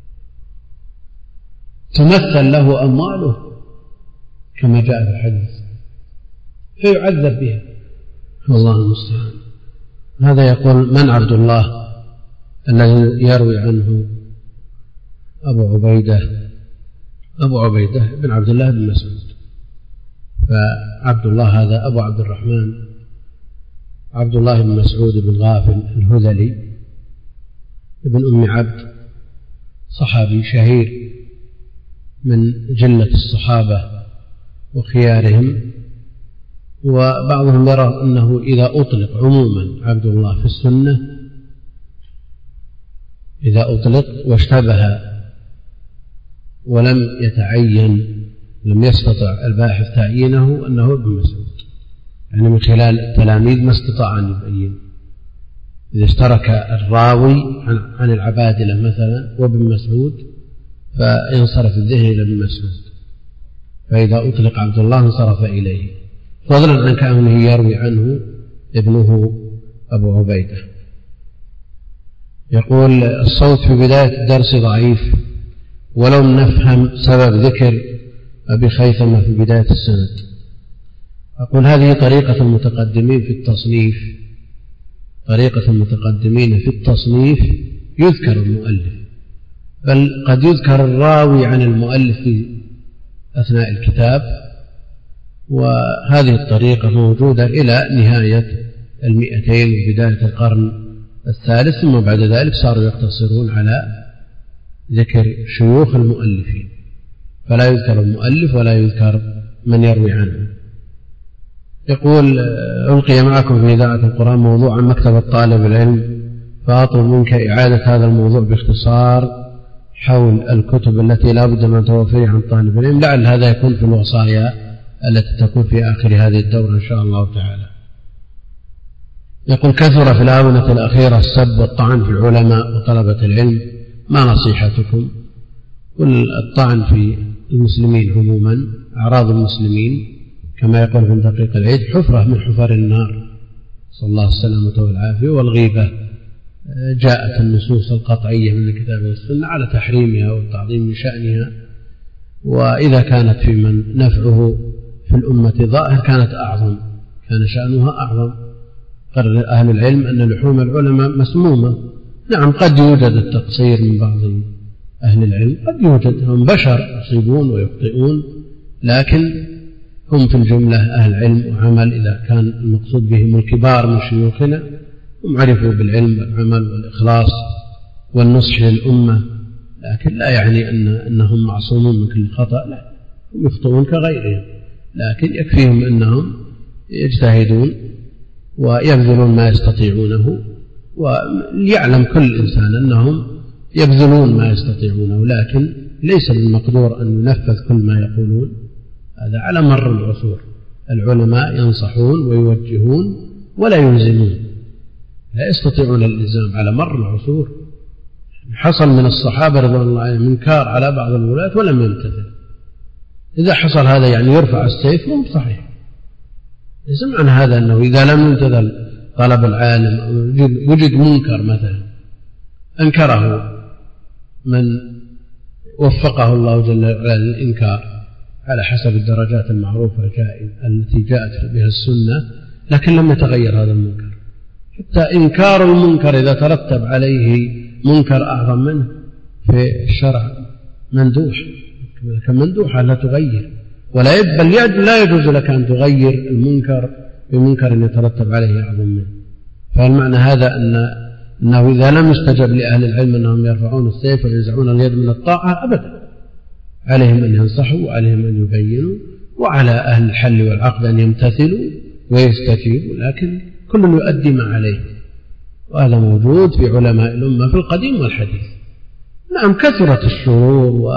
تمثل له أمواله كما جاء في الحديث فيعذب بها، والله المستعان. هذا يقول: من عبد الله الذي يروي عنه أبو عبيدة أبو عبيدة بن عبد الله بن مسعود؟ فعبد الله هذا أبو عبد الرحمن عبد الله بن مسعود بن غافل الهذلي ابن أم عبد، صحابي شهير من جلة الصحابة وخيارهم، وبعضهم يرى أنه إذا أطلق عموما عبد الله في السنة، إذا أطلق واشتبه ولم يتعين، لم يستطع الباحث تعيينه أنه ابن مسعود، يعني من خلال التلاميذ ما استطاع أن يبين. إذا اشترك الراوي عن العبادلة مثلا وابن مسعود فينصرف الذهن إلى ابن مسعود، فإذا أطلق عبد الله انصرف إليه، فضلا عن كونه يروي عنه ابنه أبو عبيدة. يقول: الصوت في بداية الدرس ضعيف، ولو نفهم سبب ذكر أبي خيثمة في بداية السند. أقول: هذه طريقة المتقدمين في التصنيف، طريقة المتقدمين في التصنيف يذكر المؤلف، بل قد يذكر الراوي عن المؤلف في أثناء الكتاب، وهذه الطريقة موجودة إلى نهاية المئتين وبداية القرن الثالث، ثم بعد ذلك صاروا يقتصرون على ذكر شيوخ المؤلفين، فلا يذكر المؤلف ولا يذكر من يروي عنه. يقول: ألقي معكم في إذاعة القرآن موضوع عن مكتبة طالب العلم، فأطلب منك إعادة هذا الموضوع باختصار حول الكتب التي لا بد من توفيرها عن طالب العلم، لعل هذا يكون في الوصايا التي تكون في آخر هذه الدورة إن شاء الله تعالى. يقول: كثر في الآونة الأخيرة السب والطعن في العلماء وطلبة العلم، ما نصيحتكم؟ كل الطعن في المسلمين عموما، أعراض المسلمين كما يقول في دقيق العيد حفرة من حفر النار، صلى الله السلامة والعافية. والغيبة جاءت النصوص القطعية من الكتاب والسنة على تحريمها والتعظيم من شأنها، وإذا كانت في من نفعه في الأمة ظاهر كانت أعظم، كان شأنها أعظم. قرر أهل العلم أن لحوم العلماء مسمومة. نعم قد يوجد التقصير من بعض أهل العلم، قد يوجد، هم بشر يصيبون ويخطئون، لكن هم في الجملة أهل علم وعمل. إذا كان المقصود بهم الكبار من شيوخنا هم عرفوا بالعلم والعمل والإخلاص والنصح للأمة، لكن لا يعني أن أنهم معصومون من كل خطأ، لا، هم يخطئون كغيرهم، لكن يكفيهم أنهم يجتهدون ويبذلون ما يستطيعونه، وليعلم كل إنسان أنهم يبذلون ما يستطيعونه، لكن ليس بالمقدور أن ينفذ كل ما يقولون. هذا على مر العصور العلماء ينصحون ويوجهون ولا يلزمون، لا يستطيعون الإلزام على مر العصور. حصل من الصحابة رضوان الله عنهم منكار على بعض الولاة ولم يمتثل، إذا حصل هذا يعني يرفع السيف مو صحيح. ليس معنى هذا أنه إذا لم يمتثل طلب العالم وجد منكر مثلا أنكره من وفقه الله جل وعلا للإنكار على حسب الدرجات المعروفة التي جاءت بها السنة، لكن لم يتغير هذا المنكر، حتى إنكار المنكر إذا ترتب عليه منكر أعظم منه في الشرع مندوح، كمندوحة لا تغير، ولا بل لا يجوز لك أن تغير المنكر بمنكر يترتب عليه أعظم منه. فالمعنى هذا أن أنه إذا لم يستجب لأهل العلم أنهم يرفعون السيف وينزعون اليد من الطاعة أبدا، عليهم أن ينصحوا وعليهم أن يبينوا، وعلى أهل الحل والعقد أن يمتثلوا ويستجيبوا، لكن كل يؤدي ما عليه، وهذا موجود في علماء الأمة في القديم والحديث. نعم كثرت الشرور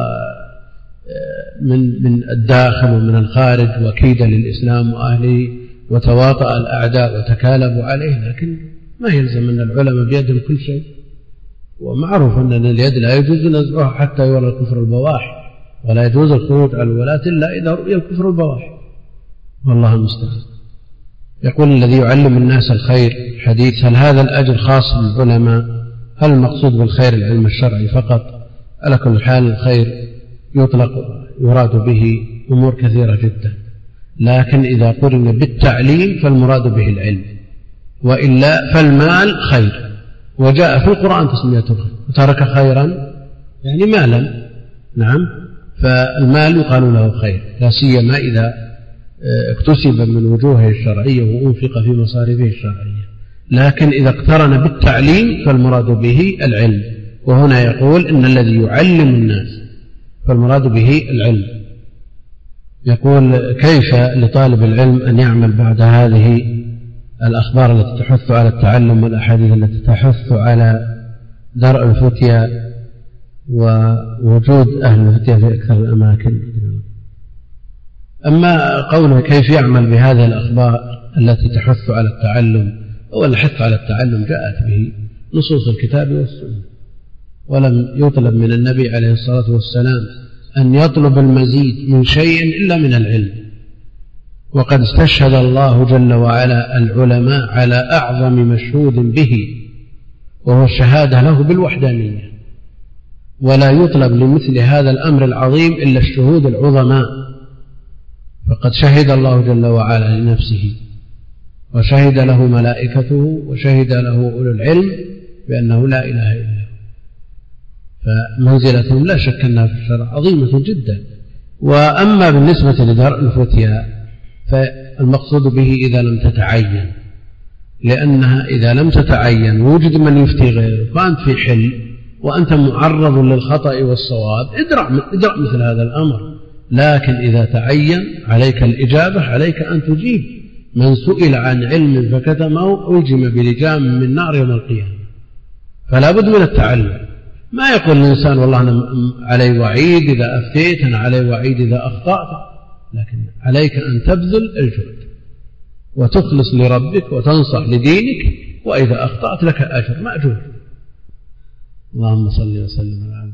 من من الداخل ومن الخارج وكيد للإسلام وأهله، وتواطأ الأعداء وتكالبوا عليه، لكن ما يلزم أن العلماء بيدهم كل شيء. ومعروف أن اليد لا يجوز نزعها حتى يرى الكفر البواح، ولا يجوز الخروج على الولاة إلا إذا رؤي الكفر البواح، والله المستعان. يقول الذي يعلم الناس الخير حديث: هل هذا الأجر خاص بالعلماء؟ هل المقصود بالخير العلم الشرعي فقط؟ على كل حال الخير يطلق يراد به أمور كثيرة جدا، لكن إذا قرن بالتعليم فالمراد به العلم، وإلا فالمال خير، وجاء في القرآن تسميته خير، وترك خيرا يعني مالا. نعم، فالمال يقال له خير، لا سيما إذا اكتسب من وجوهه الشرعية وأنفق في مصارفه الشرعية. لكن إذا اقترن بالتعليم فالمراد به العلم، وهنا يقول إن الذي يعلم الناس فالمراد به العلم. يقول: كيف لطالب العلم أن يعمل بعد هذه الأخبار التي تحث على التعلم والأحاديث التي تحث على درء الفتيا ووجود أهل الفتيا في أكثر الأماكن؟ أما قوله كيف يعمل بهذه الأخبار التي تحث على التعلم، هو الحث على التعلم جاءت به نصوص الكتاب والسنة، ولم يطلب من النبي عليه الصلاة والسلام أن يطلب المزيد من شيء إلا من العلم. وقد استشهد الله جل وعلا العلماء على أعظم مشهود به، وهو الشهادة له بالوحدانية، ولا يطلب لمثل هذا الأمر العظيم إلا الشهود العظماء. فقد شهد الله جل وعلا لنفسه، وشهد له ملائكته، وشهد له أولو العلم بأنه لا إله إلا هو. فمنزلتهم لا شك أنها في الشرع عظيمة جدا. وأما بالنسبة لدرء الفتيا فالمقصود به إذا لم تتعين، لأنها إذا لم تتعين وجد من يفتي غيرك وأنت في حل وأنت معرض للخطأ والصواب، ادرع, ادرع مثل هذا الأمر. لكن إذا تعين عليك الإجابة، عليك أن تجيب. من سئل عن علم فكتمه ألجم بلجام من نار يوم القيامة. فلا بد من التعلم. ما يقول الإنسان والله أنا علي وعيد إذا أفتيت، أنا علي وعيد إذا أخطأت، لكن عليك أن تبذل الجهد وتخلص لربك وتنصح لدينك، وإذا أخطأت لك أجر مأجور. اللهم صل وسلم على